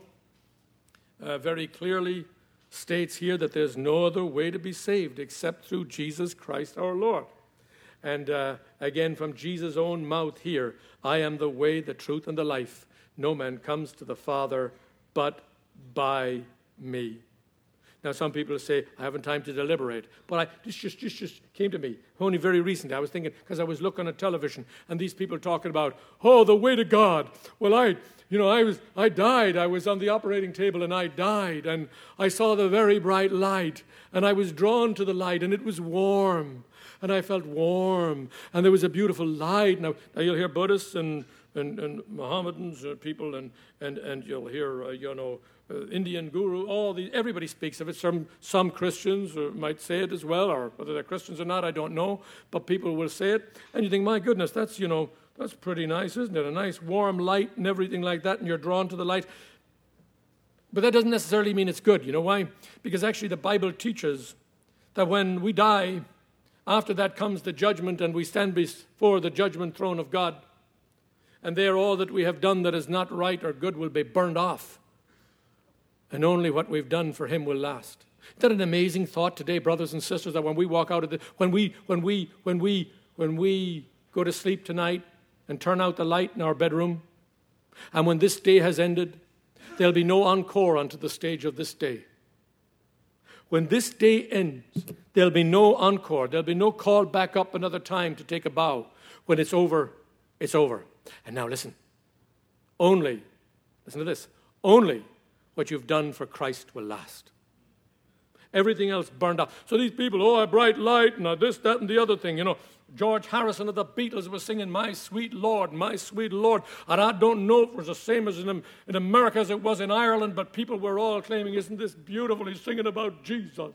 uh, very clearly states here that there's no other way to be saved except through Jesus Christ our Lord. And uh, again, from Jesus' own mouth here, I am the way, the truth, and the life. No man comes to the Father but by me. Now, some people say, I haven't time to deliberate. But I, this just, just, just came to me. Only very recently. I was thinking, because I was looking at television, and these people talking about, oh, the way to God. Well, I, you know, I was, I died. I was on the operating table, and I died. And I saw the very bright light. And I was drawn to the light, and it was warm. And I felt warm. And there was a beautiful light. Now, now you'll hear Buddhists and And, and Mohammedans uh, people, and, and, and you'll hear, uh, you know, uh, Indian guru, all the, everybody speaks of it. Some, some Christians uh, might say it as well, or whether they're Christians or not, I don't know, but people will say it. And you think, my goodness, that's, you know, that's pretty nice, isn't it? A nice warm light and everything like that, and you're drawn to the light. But that doesn't necessarily mean it's good. You know why? Because actually the Bible teaches that when we die, after that comes the judgment, and we stand before the judgment throne of God. And there all that we have done that is not right or good will be burned off. And only what we've done for him will last. Isn't that an amazing thought today, brothers and sisters, that when we walk out of the, when we, when we, when we, when we go to sleep tonight and turn out the light in our bedroom, and when this day has ended, there'll be no encore onto the stage of this day. When this day ends, there'll be no encore. There'll be no call back up another time to take a bow. When it's over, it's over. And now listen, only, listen to this, only what you've done for Christ will last. Everything else burned up. So these people, oh, a bright light, and this, that, and the other thing, you know. George Harrison of the Beatles was singing, my sweet Lord, my sweet Lord. And I don't know if it was the same as in, in America as it was in Ireland, but people were all claiming, isn't this beautiful? He's singing about Jesus.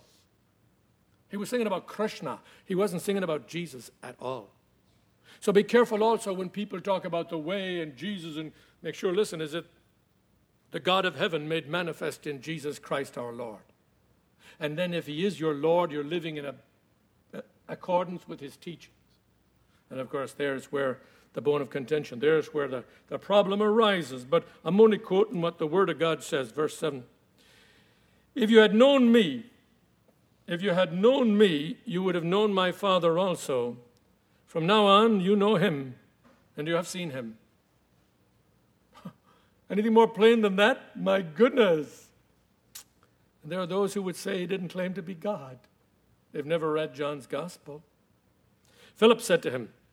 He was singing about Krishna. He wasn't singing about Jesus at all. So be careful also when people talk about the way and Jesus, and make sure, listen, is it the God of heaven made manifest in Jesus Christ our Lord? And then if he is your Lord, you're living in a, a, accordance with his teachings. And of course, there's where the bone of contention, there's where the, the problem arises. But I'm only quoting what the Word of God says, verse seven. If you had known me, if you had known me, you would have known my Father also. From now on, you know him, and you have seen him. Anything more plain than that? My goodness. And there are those who would say he didn't claim to be God. They've never read John's gospel. Philip said to him,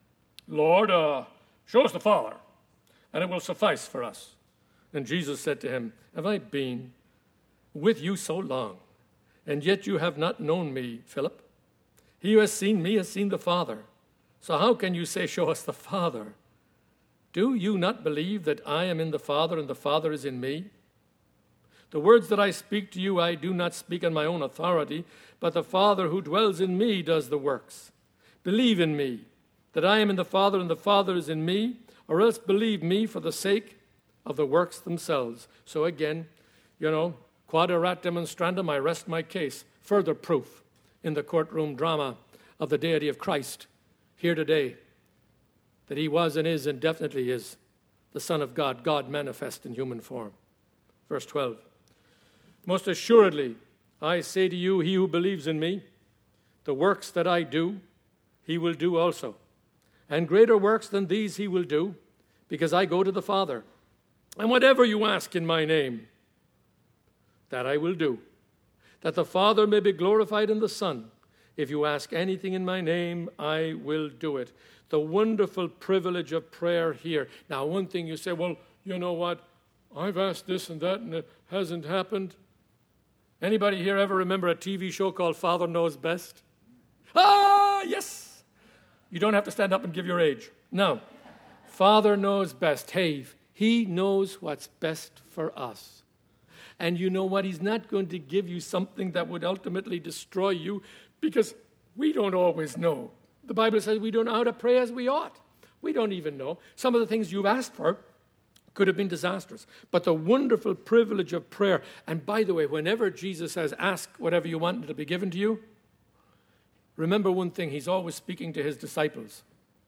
Lord, uh, show us the Father, and it will suffice for us. And Jesus said to him, have I been with you so long, and yet you have not known me, Philip? He who has seen me has seen the Father. So how can you say, show us the Father? Do you not believe that I am in the Father and the Father is in me? The words that I speak to you, I do not speak on my own authority, but the Father who dwells in me does the works. Believe in me, that I am in the Father and the Father is in me, or else believe me for the sake of the works themselves. So again, you know, quod erat demonstrandum, I rest my case. Further proof in the courtroom drama of the deity of Christ here today, that he was and is and definitely is the Son of God, God manifest in human form. Verse twelve. Most assuredly, I say to you, he who believes in me, the works that I do, he will do also. And greater works than these he will do, because I go to the Father. And whatever you ask in my name, that I will do, that the Father may be glorified in the Son. If you ask anything in my name, I will do it. The wonderful privilege of prayer here. Now, one thing you say, well, you know what? I've asked this and that, and it hasn't happened. Anybody here ever remember a T V show called Father Knows Best? Ah, yes! You don't have to stand up and give your age. No. Father knows best. Hey, he knows what's best for us. And you know what? He's not going to give you something that would ultimately destroy you, because we don't always know. The Bible says we don't know how to pray as we ought. We don't even know. Some of the things you've asked for could have been disastrous. But the wonderful privilege of prayer, and by the way, whenever Jesus says, ask whatever you want, it'll be given to you, remember one thing, he's always speaking to his disciples.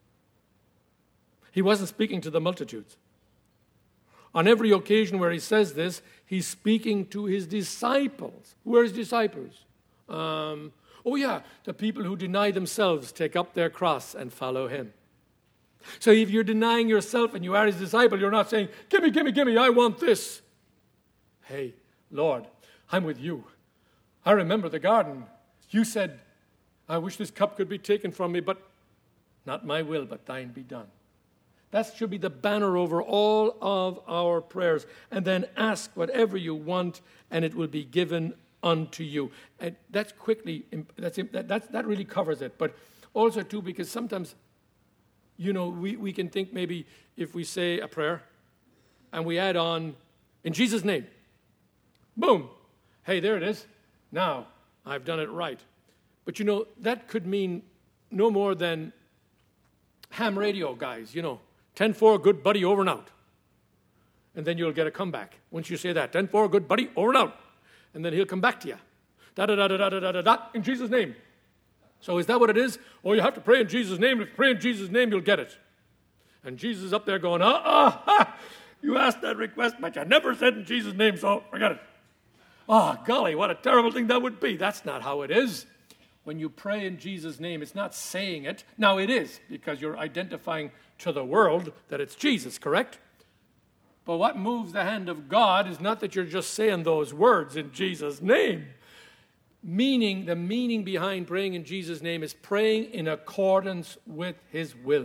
He wasn't speaking to the multitudes. On every occasion where he says this, he's speaking to his disciples. Who are his disciples? Um, oh yeah, the people who deny themselves, take up their cross and follow him. So if you're denying yourself and you are his disciple, you're not saying, gimme, gimme, gimme, I want this. Hey, Lord, I'm with you. I remember the garden. You said, I wish this cup could be taken from me, but not my will, but thine be done. That should be the banner over all of our prayers. And then ask whatever you want, and it will be given unto you. And that's quickly, that's, that, that, that really covers it. But also, too, because sometimes, you know, we, we can think maybe if we say a prayer and we add on, in Jesus' name, boom, hey, there it is. Now, I've done it right. But, you know, that could mean no more than ham radio guys, you know, ten four, good buddy, over and out. And then you'll get a comeback once you say that. ten four, good buddy, over and out. And then he'll come back to you. Da-da-da-da-da-da-da-da, in Jesus' name. So is that what it is? Oh, you have to pray in Jesus' name. If you pray in Jesus' name, you'll get it. And Jesus is up there going, ah, ah, ah, you asked that request, but you never said in Jesus' name, so forget it. Oh, golly, what a terrible thing that would be. That's not how it is. When you pray in Jesus' name, it's not saying it. Now it is, because you're identifying to the world that it's Jesus, correct? But what moves the hand of God is not that you're just saying those words in Jesus' name. Meaning, the meaning behind praying in Jesus' name is praying in accordance with his will.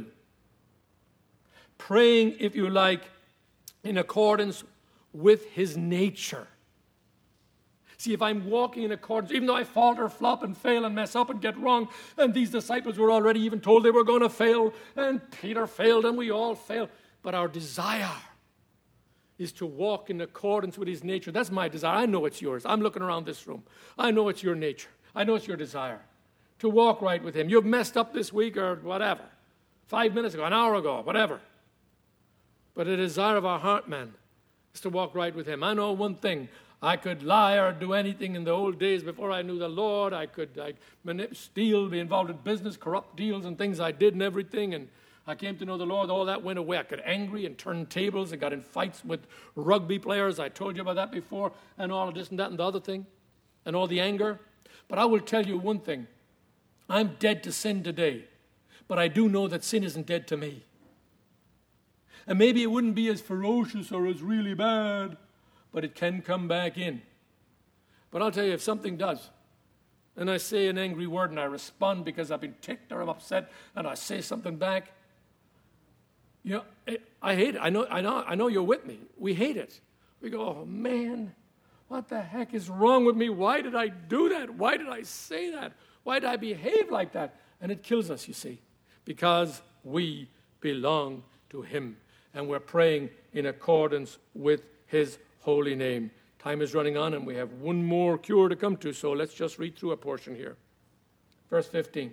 Praying, if you like, in accordance with his nature. See, if I'm walking in accordance, even though I falter, flop, and fail, and mess up, and get wrong, and these disciples were already even told they were going to fail, and Peter failed, and we all fail, but our desire is to walk in accordance with his nature. That's my desire. I know it's yours. I'm looking around this room. I know it's your nature. I know it's your desire to walk right with him. You've messed up this week or whatever, five minutes ago, an hour ago, whatever. But the desire of our heart, man, is to walk right with him. I know one thing. I could lie or do anything in the old days before I knew the Lord. I could I manip- steal, be involved in business, corrupt deals and things I did and everything. And I came to know the Lord. All that went away. I got angry and turned tables and got in fights with rugby players. I told you about that before. And all of this and that and the other thing. And all the anger. But I will tell you one thing. I'm dead to sin today. But I do know that sin isn't dead to me. And maybe it wouldn't be as ferocious or as really bad, but it can come back in. But I'll tell you, if something does, and I say an angry word and I respond because I've been ticked or I'm upset, and I say something back, You know, I hate it. I know, I know, I know you're with me. We hate it. We go, oh, man, what the heck is wrong with me? Why did I do that? Why did I say that? Why did I behave like that? And it kills us, you see, because we belong to him, and we're praying in accordance with his holy name. Time is running on, and we have one more cure to come to, so let's just read through a portion here. Verse fifteen.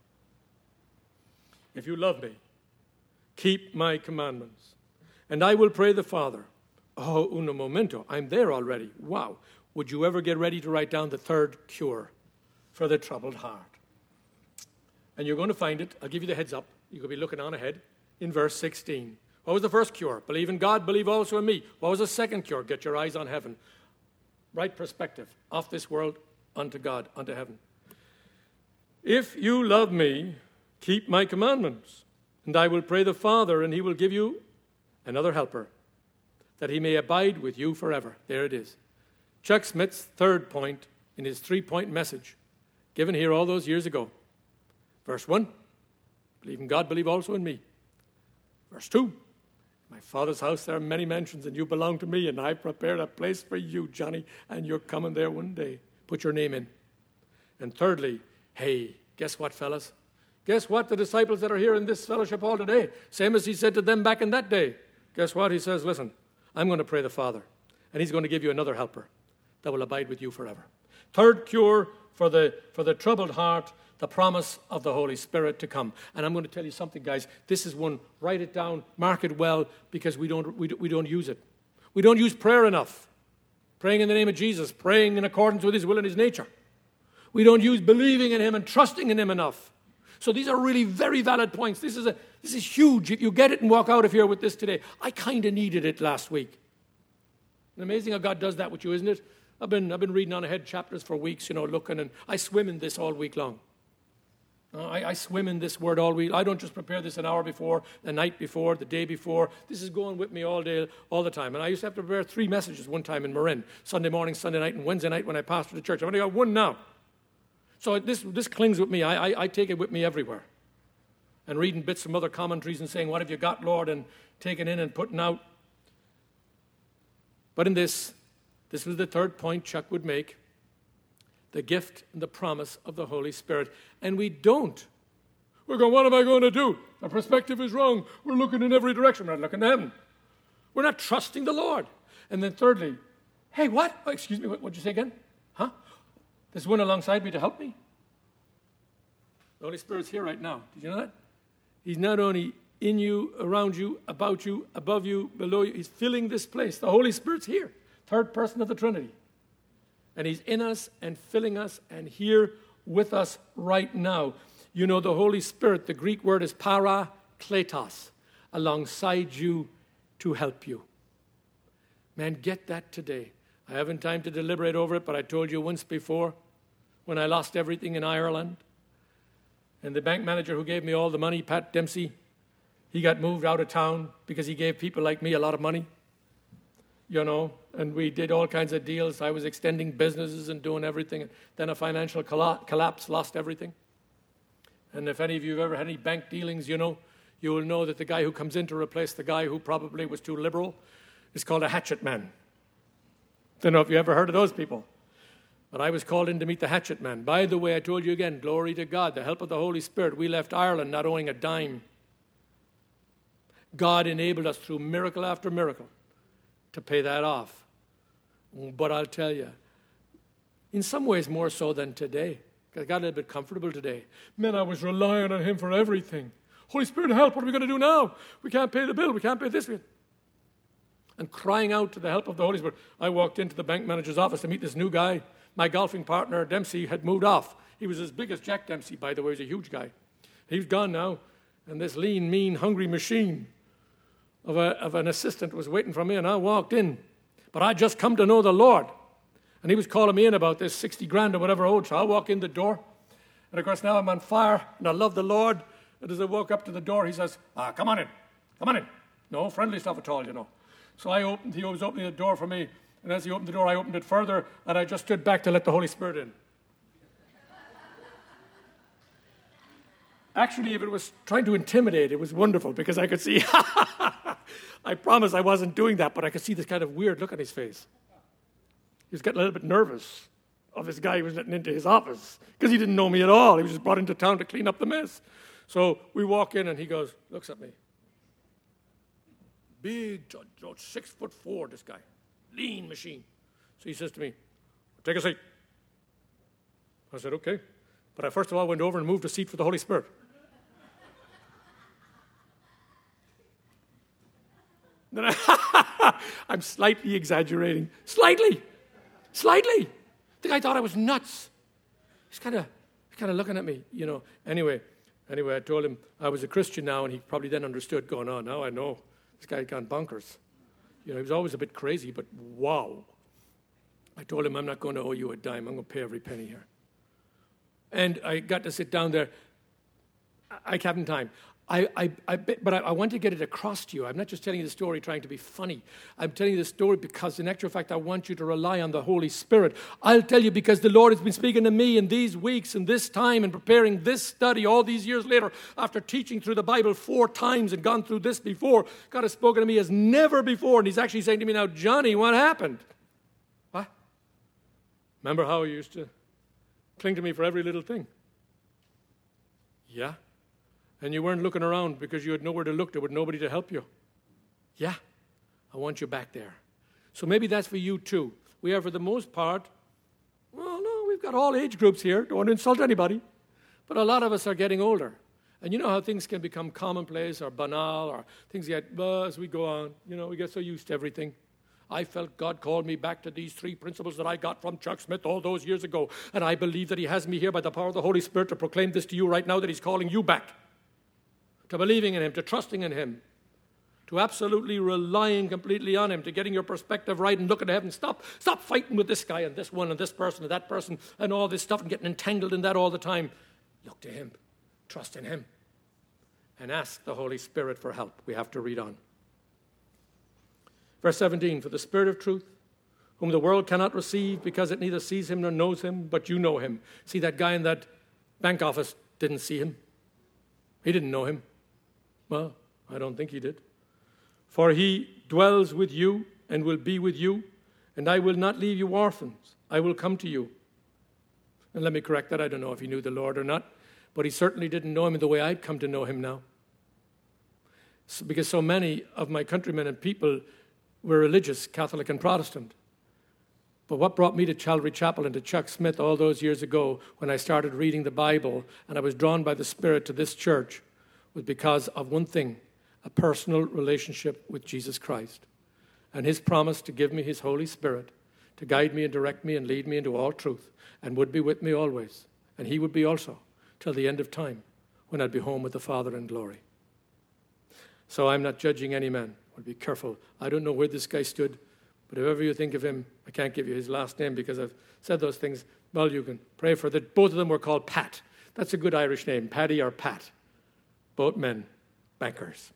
If you love me, keep my commandments, and I will pray the Father. Oh, uno momento, I'm there already. Wow. Would you ever get ready to write down the third cure for the troubled heart? And you're going to find it. I'll give you the heads up. You could be looking on ahead in verse sixteen. What was the first cure? Believe in God, believe also in me. What was the second cure? Get your eyes on heaven. Right perspective, off this world, unto God, unto heaven. If you love me, keep my commandments, and I will pray the Father, and he will give you another helper, that he may abide with you forever. There it is. Chuck Smith's third point in his three-point message, given here all those years ago. Verse one, believe in God, believe also in me. Verse two, my Father's house there are many mansions, and you belong to me, and I prepared a place for you, Johnny, and you're coming there one day. Put your name in. And thirdly, hey, guess what, fellas? Guess what? The disciples that are here in this fellowship hall today, same as he said to them back in that day. Guess what? He says, listen, I'm going to pray the Father, and he's going to give you another helper that will abide with you forever. Third cure for the, for the troubled heart, the promise of the Holy Spirit to come. And I'm going to tell you something, guys. This is one, write it down, mark it well, because we don't, we, we don't use it. We don't use prayer enough. Praying in the name of Jesus, praying in accordance with his will and his nature. We don't use believing in him and trusting in him enough. So these are really very valid points. This is a this is huge. If you get it and walk out of here with this today. I kind of needed it last week. It's amazing how God does that with you, isn't it? I've been I've been reading on ahead chapters for weeks, you know, looking, and I swim in this all week long. Uh, I, I swim in this word all week. I don't just prepare this an hour before, the night before, the day before. This is going with me all day, all the time. And I used to have to prepare three messages one time in Marin, Sunday morning, Sunday night, and Wednesday night when I pastored the church. I've only got one now. So this this clings with me. I, I, I take it with me everywhere. And reading bits from other commentaries and saying, what have you got, Lord? And taking in and putting out. But in this, this was the third point Chuck would make. The gift and the promise of the Holy Spirit. And we don't. We're going, what am I going to do? Our perspective is wrong. We're looking in every direction. We're not looking to heaven. We're not trusting the Lord. And then thirdly, hey, what? Oh, excuse me, what did you say again? Huh? There's one alongside me to help me. The Holy Spirit's here right now. Did you know that? He's not only in you, around you, about you, above you, below you. He's filling this place. The Holy Spirit's here. Third person of the Trinity. And he's in us and filling us and here with us right now. You know, the Holy Spirit, the Greek word is parakletos, alongside you to help you. Man, get that today. I haven't time to deliberate over it, but I told you once before when I lost everything in Ireland. And the bank manager who gave me all the money, Pat Dempsey, he got moved out of town because he gave people like me a lot of money. You know, and we did all kinds of deals. I was extending businesses and doing everything. Then a financial collapse, lost everything. And if any of you have ever had any bank dealings, you know, you will know that the guy who comes in to replace the guy who probably was too liberal is called a hatchet man. Don't know if you ever heard of those people. But I was called in to meet the hatchet man. By the way, I told you again, glory to God, the help of the Holy Spirit. We left Ireland not owing a dime. God enabled us through miracle after miracle to pay that off. But I'll tell you, in some ways more so than today. I got a little bit comfortable today. Man, I was relying on him for everything. Holy Spirit, help, what are we going to do now? We can't pay the bill, we can't pay this. And crying out to the help of the Holy Spirit. I walked into the bank manager's office to meet this new guy. My golfing partner, Dempsey, had moved off. He was as big as Jack Dempsey, by the way. He was a huge guy. He's gone now. And this lean, mean, hungry machine of, a, of an assistant was waiting for me, and I walked in. But I'd just come to know the Lord. And he was calling me in about this sixty grand or whatever owed. So I walk in the door. And of course, now I'm on fire, and I love the Lord. And as I walk up to the door, he says, ah, come on in. Come on in. No friendly stuff at all, you know. So I opened, he was opening the door for me. And as he opened the door, I opened it further, and I just stood back to let the Holy Spirit in. Actually, if it was trying to intimidate, it was wonderful because I could see, I promise I wasn't doing that, but I could see this kind of weird look on his face. He was getting a little bit nervous of this guy who was letting into his office because he didn't know me at all. He was just brought into town to clean up the mess. So we walk in and he goes, looks at me. Big, six foot four, this guy. Lean machine. So he says to me, take a seat. I said, okay. But I first of all went over and moved a seat for the Holy Spirit. Then I, I'm slightly exaggerating. Slightly. Slightly. The guy thought I was nuts. He's kind of kind of looking at me, you know. Anyway, anyway, I told him I was a Christian now, and he probably then understood going on. Now I know this guy had gone bonkers. You know, he was always a bit crazy, but wow. I told him, I'm not going to owe you a dime. I'm going to pay every penny here. And I got to sit down there. I haven't time. I, I, I, but I, I want to get it across to you. I'm not just telling you the story trying to be funny. I'm telling you the story because, in actual fact, I want you to rely on the Holy Spirit. I'll tell you because the Lord has been speaking to me in these weeks and this time and preparing this study all these years later after teaching through the Bible four times and gone through this before. God has spoken to me as never before, and he's actually saying to me now, Johnny, what happened? What? Remember how he used to cling to me for every little thing? Yeah. And you weren't looking around because you had nowhere to look. There was nobody to help you. Yeah, I want you back there. So maybe that's for you too. We are, for the most part, well, no, we've got all age groups here. Don't want to insult anybody. But a lot of us are getting older. And you know how things can become commonplace or banal, or things get, well, as we go on, you know, we get so used to everything. I felt God called me back to these three principles that I got from Chuck Smith all those years ago. And I believe that he has me here by the power of the Holy Spirit to proclaim this to you right now, that he's calling you back. To believing in him, to trusting in him, to absolutely relying completely on him, to getting your perspective right and looking to heaven. Stop, stop fighting with this guy and this one and this person and that person and all this stuff and getting entangled in that all the time. Look to him, trust in him, and ask the Holy Spirit for help. We have to read on. Verse seventeen, for the Spirit of truth, whom the world cannot receive because it neither sees him nor knows him, but you know him. See, that guy in that bank office didn't see him. He didn't know him. Well, I don't think he did. For he dwells with you and will be with you, and I will not leave you orphans. I will come to you. And let me correct that. I don't know if he knew the Lord or not, but he certainly didn't know him in the way I'd come to know him now. So, because so many of my countrymen and people were religious, Catholic and Protestant. But what brought me to Calvary Chapel and to Chuck Smith all those years ago when I started reading the Bible and I was drawn by the Spirit to this church was because of one thing, a personal relationship with Jesus Christ and his promise to give me his Holy Spirit to guide me and direct me and lead me into all truth and would be with me always. And he would be also till the end of time when I'd be home with the Father in glory. So I'm not judging any man. I'll be careful. I don't know where this guy stood, but if ever you think of him, I can't give you his last name because I've said those things. Well, you can pray for that. Both of them were called Pat. That's a good Irish name, Paddy or Pat. Both men, bankers.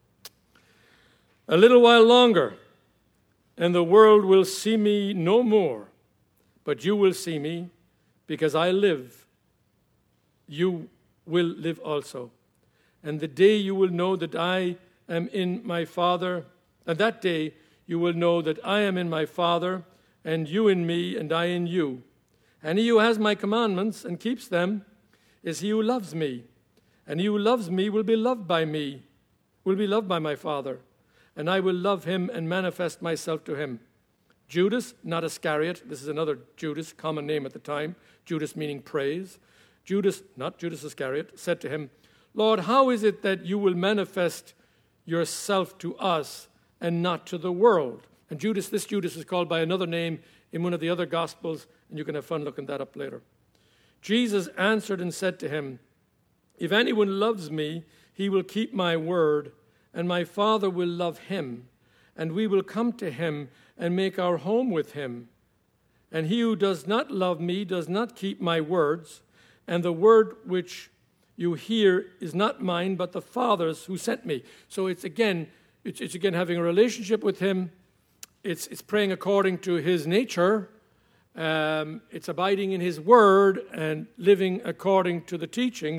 A little while longer, and the world will see me no more, but you will see me, because I live. You will live also. And the day you will know that I am in my Father, and that day you will know that I am in my Father, and you in me, and I in you. And he who has my commandments and keeps them is he who loves me. And he who loves me will be loved by me, will be loved by my Father. And I will love him and manifest myself to him. Judas, not Iscariot, this is another Judas, common name at the time, Judas meaning praise. Judas, not Judas Iscariot, said to him, Lord, how is it that you will manifest yourself to us and not to the world? And Judas, this Judas is called by another name in one of the other Gospels, and you can have fun looking that up later. Jesus answered and said to him, if anyone loves me, he will keep my word, and my Father will love him, and we will come to him and make our home with him. And he who does not love me does not keep my words, and the word which you hear is not mine, but the Father's who sent me. So it's again, it's, it's again having a relationship with him. It's, it's praying according to his nature. Um, it's abiding in his word and living according to the teachings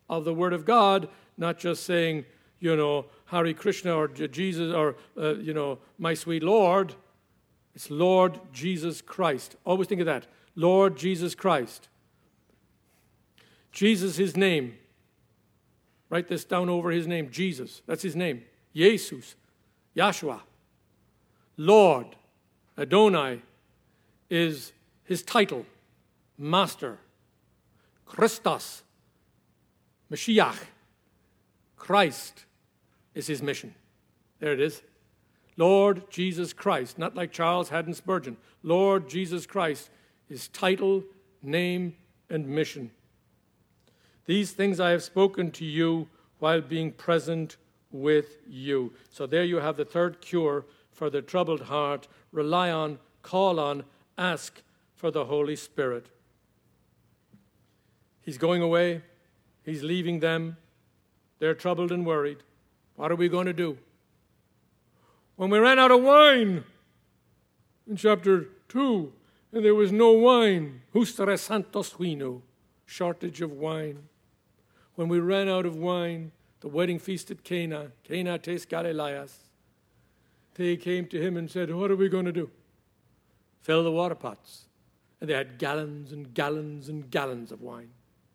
of the Word of God, not just saying, you know, Hare Krishna or Jesus or, uh, you know, my sweet Lord. It's Lord Jesus Christ. Always think of that. Lord Jesus Christ. Jesus, his name. Write this down over his name. Jesus. That's his name. Jesus. Yahshua. Lord. Adonai is his title. Master. Christos. Mashiach. Christ is his mission. There it is. Lord Jesus Christ. Not like Charles Haddon Spurgeon. Lord Jesus Christ. His title, name, and mission. These things I have spoken to you while being present with you. So there you have the third cure for the troubled heart. Rely on, call on, ask for the Holy Spirit. He's going away. He's leaving them. They're troubled and worried. What are we going to do? When we ran out of wine in chapter two, and there was no wine, hustere santos vino, shortage of wine. When we ran out of wine, the wedding feast at Cana, Cana tes Galileas, they came to him and said, what are we going to do? Fill the water pots. And they had gallons and gallons and gallons of wine.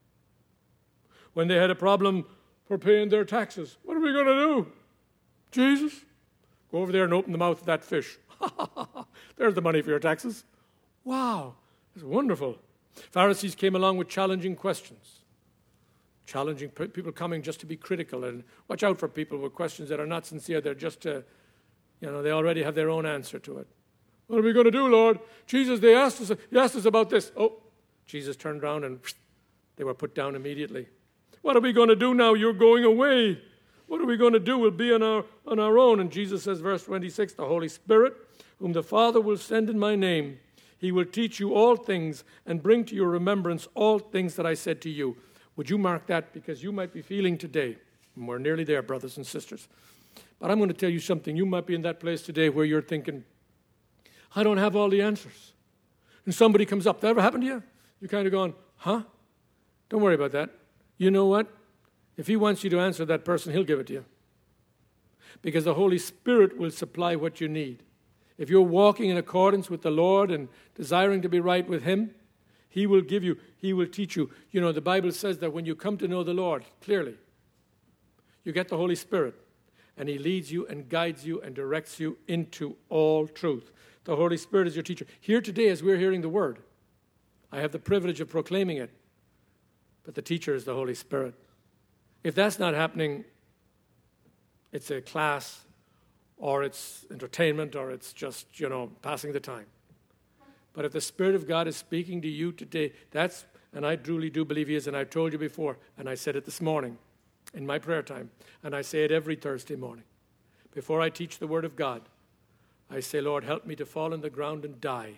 When they had a problem for paying their taxes, what are we going to do? Jesus, go over there and open the mouth of that fish. There's the money for your taxes. Wow, that's wonderful. Pharisees came along with challenging questions. Challenging people coming just to be critical, and watch out for people with questions that are not sincere. They're just, to, you know, they already have their own answer to it. What are we going to do, Lord? Jesus, they asked us, he asked us about this. Oh, Jesus turned around and they were put down immediately. What are we going to do now? You're going away. What are we going to do? We'll be on our, on our own. And Jesus says, verse twenty-six, the Holy Spirit, whom the Father will send in my name, he will teach you all things and bring to your remembrance all things that I said to you. Would you mark that? Because you might be feeling today, and we're nearly there, brothers and sisters. But I'm going to tell you something. You might be in that place today where you're thinking, I don't have all the answers. And somebody comes up. That ever happened to you? You're kind of going, huh? Don't worry about that. You know what? If he wants you to answer that person, he'll give it to you. Because the Holy Spirit will supply what you need. If you're walking in accordance with the Lord and desiring to be right with him, he will give you, he will teach you. You know, the Bible says that when you come to know the Lord clearly, you get the Holy Spirit, and he leads you and guides you and directs you into all truth. The Holy Spirit is your teacher. Here today, as we're hearing the word, I have the privilege of proclaiming it, but the teacher is the Holy Spirit. If that's not happening, it's a class, or it's entertainment, or it's just, you know, passing the time. But if the Spirit of God is speaking to you today, that's, and I truly do believe he is, and I told you before, and I said it this morning in my prayer time, and I say it every Thursday morning. Before I teach the Word of God, I say, Lord, help me to fall on the ground and die.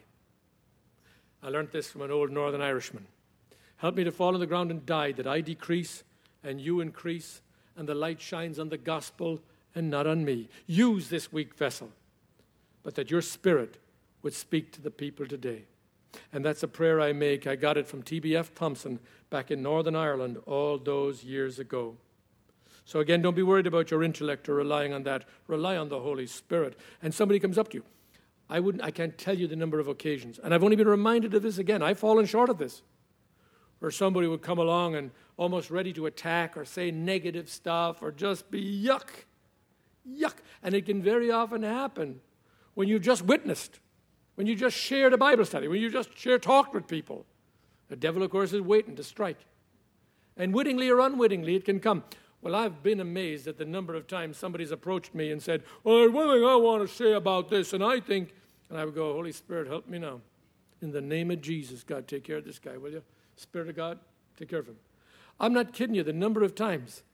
I learned this from an old Northern Irishman. Help me to fall on the ground and die, that I decrease and you increase, and the light shines on the gospel and not on me. Use this weak vessel, but that your Spirit would speak to the people today. And that's a prayer I make. I got it from T B F Thompson back in Northern Ireland all those years ago. So again, don't be worried about your intellect or relying on that. Rely on the Holy Spirit. And somebody comes up to you. I wouldn't. I can't tell you the number of occasions. And I've only been reminded of this again. I've fallen short of this. Where somebody would come along and almost ready to attack or say negative stuff or just be yuck. Yuck. And it can very often happen when you've just witnessed. When you just shared a Bible study, when you just share talked with people. The devil, of course, is waiting to strike. And wittingly or unwittingly, it can come. Well, I've been amazed at the number of times somebody's approached me and said, well, there's one thing I want to say about this, and I think, and I would go, Holy Spirit, help me now. In the name of Jesus, God, take care of this guy, will you? Spirit of God, take care of him. I'm not kidding you, the number of times.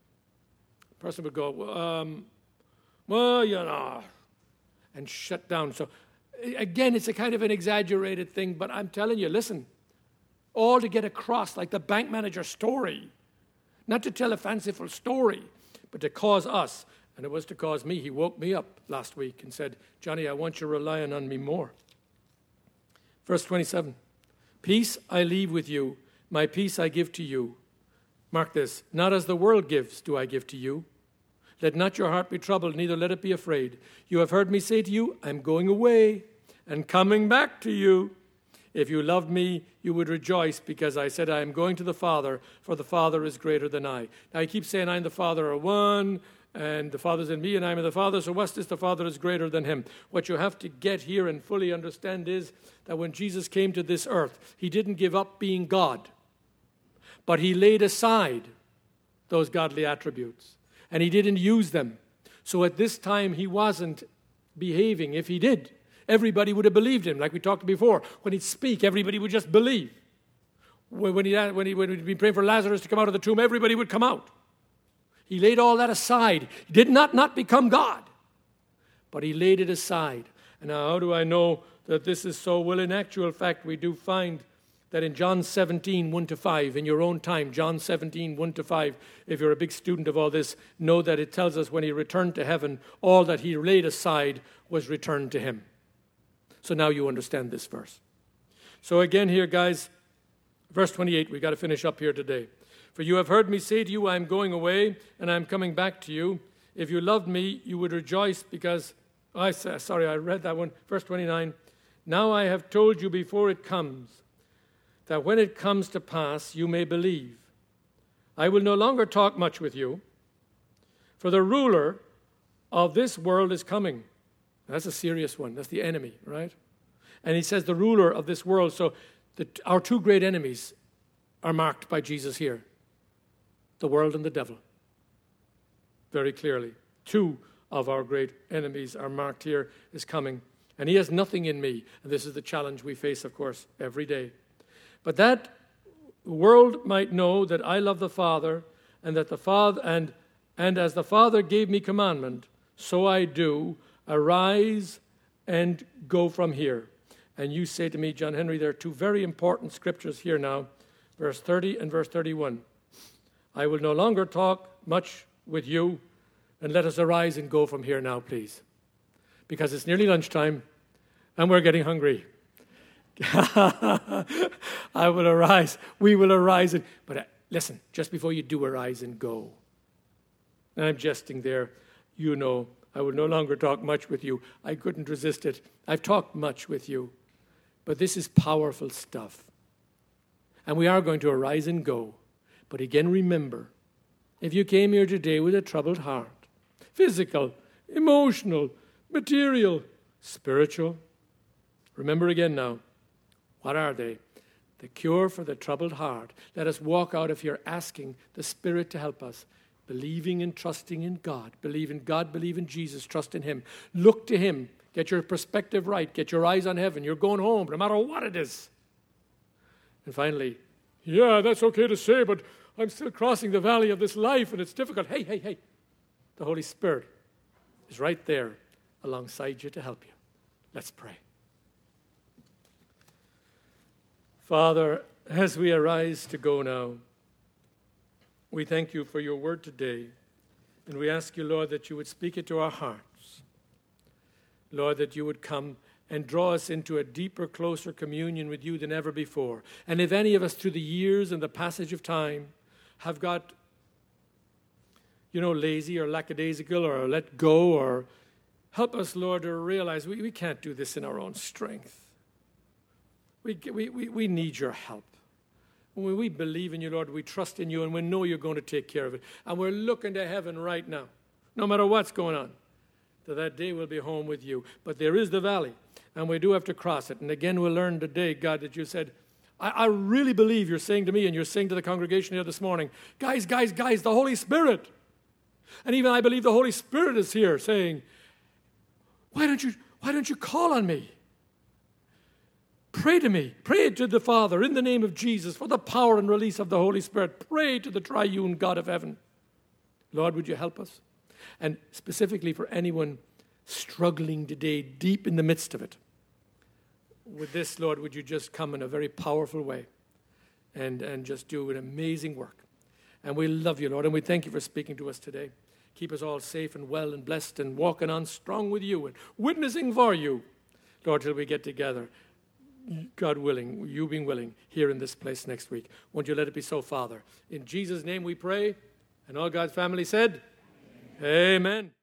A person would go, um, well, you know, and shut down. So, again, it's a kind of an exaggerated thing, but I'm telling you, listen, all to get across like the bank manager story. Not to tell a fanciful story, but to cause us, and it was to cause me. He woke me up last week and said, Johnny, I want you relying on me more. Verse twenty-seven, peace I leave with you, my peace I give to you. Mark this. Not as the world gives do I give to you. Let not your heart be troubled, neither let it be afraid. You have heard me say to you, I'm going away and coming back to you. If you loved me, you would rejoice because I said I am going to the Father, for the Father is greater than I. Now, I keep saying I and the Father are one, and the Father's in me, and I'm in the Father, so what's this? The Father is greater than him. What you have to get here and fully understand is that when Jesus came to this earth, he didn't give up being God, but he laid aside those godly attributes, and he didn't use them. So at this time, he wasn't behaving. If he did, everybody would have believed him, like we talked before. When he'd speak, everybody would just believe. When, he, when, he, when he'd be praying for Lazarus to come out of the tomb, everybody would come out. He laid all that aside. He did not not become God, but he laid it aside. And now, how do I know that this is so? Well, in actual fact, we do find that in John seventeen, one to five, in your own time, John seventeen, one to five, if you're a big student of all this, know that it tells us when he returned to heaven, all that he laid aside was returned to him. So now you understand this verse. So again here, guys, verse twenty-eight, we've got to finish up here today. For you have heard me say to you, I am going away, and I am coming back to you. If you loved me, you would rejoice because, oh, I sorry, I read that one. Verse twenty-nine, now I have told you before it comes, that when it comes to pass, you may believe. I will no longer talk much with you, for the ruler of this world is coming. That's a serious one. That's the enemy, right? And he says the ruler of this world. So the, our two great enemies are marked by Jesus here. The world and the devil. Very clearly. Two of our great enemies are marked here as coming. And he has nothing in me. And this is the challenge we face, of course, every day. But that world might know that I love the Father, and that the Father, and, and as the Father gave me commandment, so I do. Arise and go from here. And you say to me, John Henry, there are two very important scriptures here now, verse thirty and verse thirty-one. I will no longer talk much with you, and let us arise and go from here now, please. Because it's nearly lunchtime, and we're getting hungry. I will arise. We will arise. And, but uh, listen, just before you do arise and go, and I'm jesting there, you know, I will no longer talk much with you. I couldn't resist it. I've talked much with you. But this is powerful stuff. And we are going to arise and go. But again, remember, if you came here today with a troubled heart, physical, emotional, material, spiritual, remember again now, what are they? The cure for the troubled heart. Let us walk out of here asking the Spirit to help us. Believing and trusting in God. Believe in God, believe in Jesus, trust in him. Look to him. Get your perspective right. Get your eyes on heaven. You're going home, no matter what it is. And finally, yeah, that's okay to say, but I'm still crossing the valley of this life, and it's difficult. Hey, hey, hey. The Holy Spirit is right there alongside you to help you. Let's pray. Father, as we arise to go now, we thank you for your word today, and we ask you, Lord, that you would speak it to our hearts. Lord, that you would come and draw us into a deeper, closer communion with you than ever before. And if any of us through the years and the passage of time have got, you know, lazy or lackadaisical or let go, or help us, Lord, to realize we, we can't do this in our own strength. We, we, we, we need your help. When we believe in you, Lord, we trust in you, and we know you're going to take care of it. And we're looking to heaven right now, no matter what's going on, that that day we'll be home with you. But there is the valley, and we do have to cross it. And again, we'll learn today, God, that you said, I, I really believe you're saying to me, and you're saying to the congregation here this morning, guys, guys, guys, the Holy Spirit. And even I believe the Holy Spirit is here saying, why don't you, why don't you call on me? Pray to me. Pray to the Father in the name of Jesus for the power and release of the Holy Spirit. Pray to the triune God of heaven. Lord, would you help us? And specifically for anyone struggling today, deep in the midst of it. With this, Lord, would you just come in a very powerful way and, and just do an amazing work. And we love you, Lord, and we thank you for speaking to us today. Keep us all safe and well and blessed and walking on strong with you and witnessing for you, Lord, till we get together. God willing, you being willing, here in this place next week. Won't you let it be so, Father? In Jesus' name we pray. And all God's family said, Amen. Amen.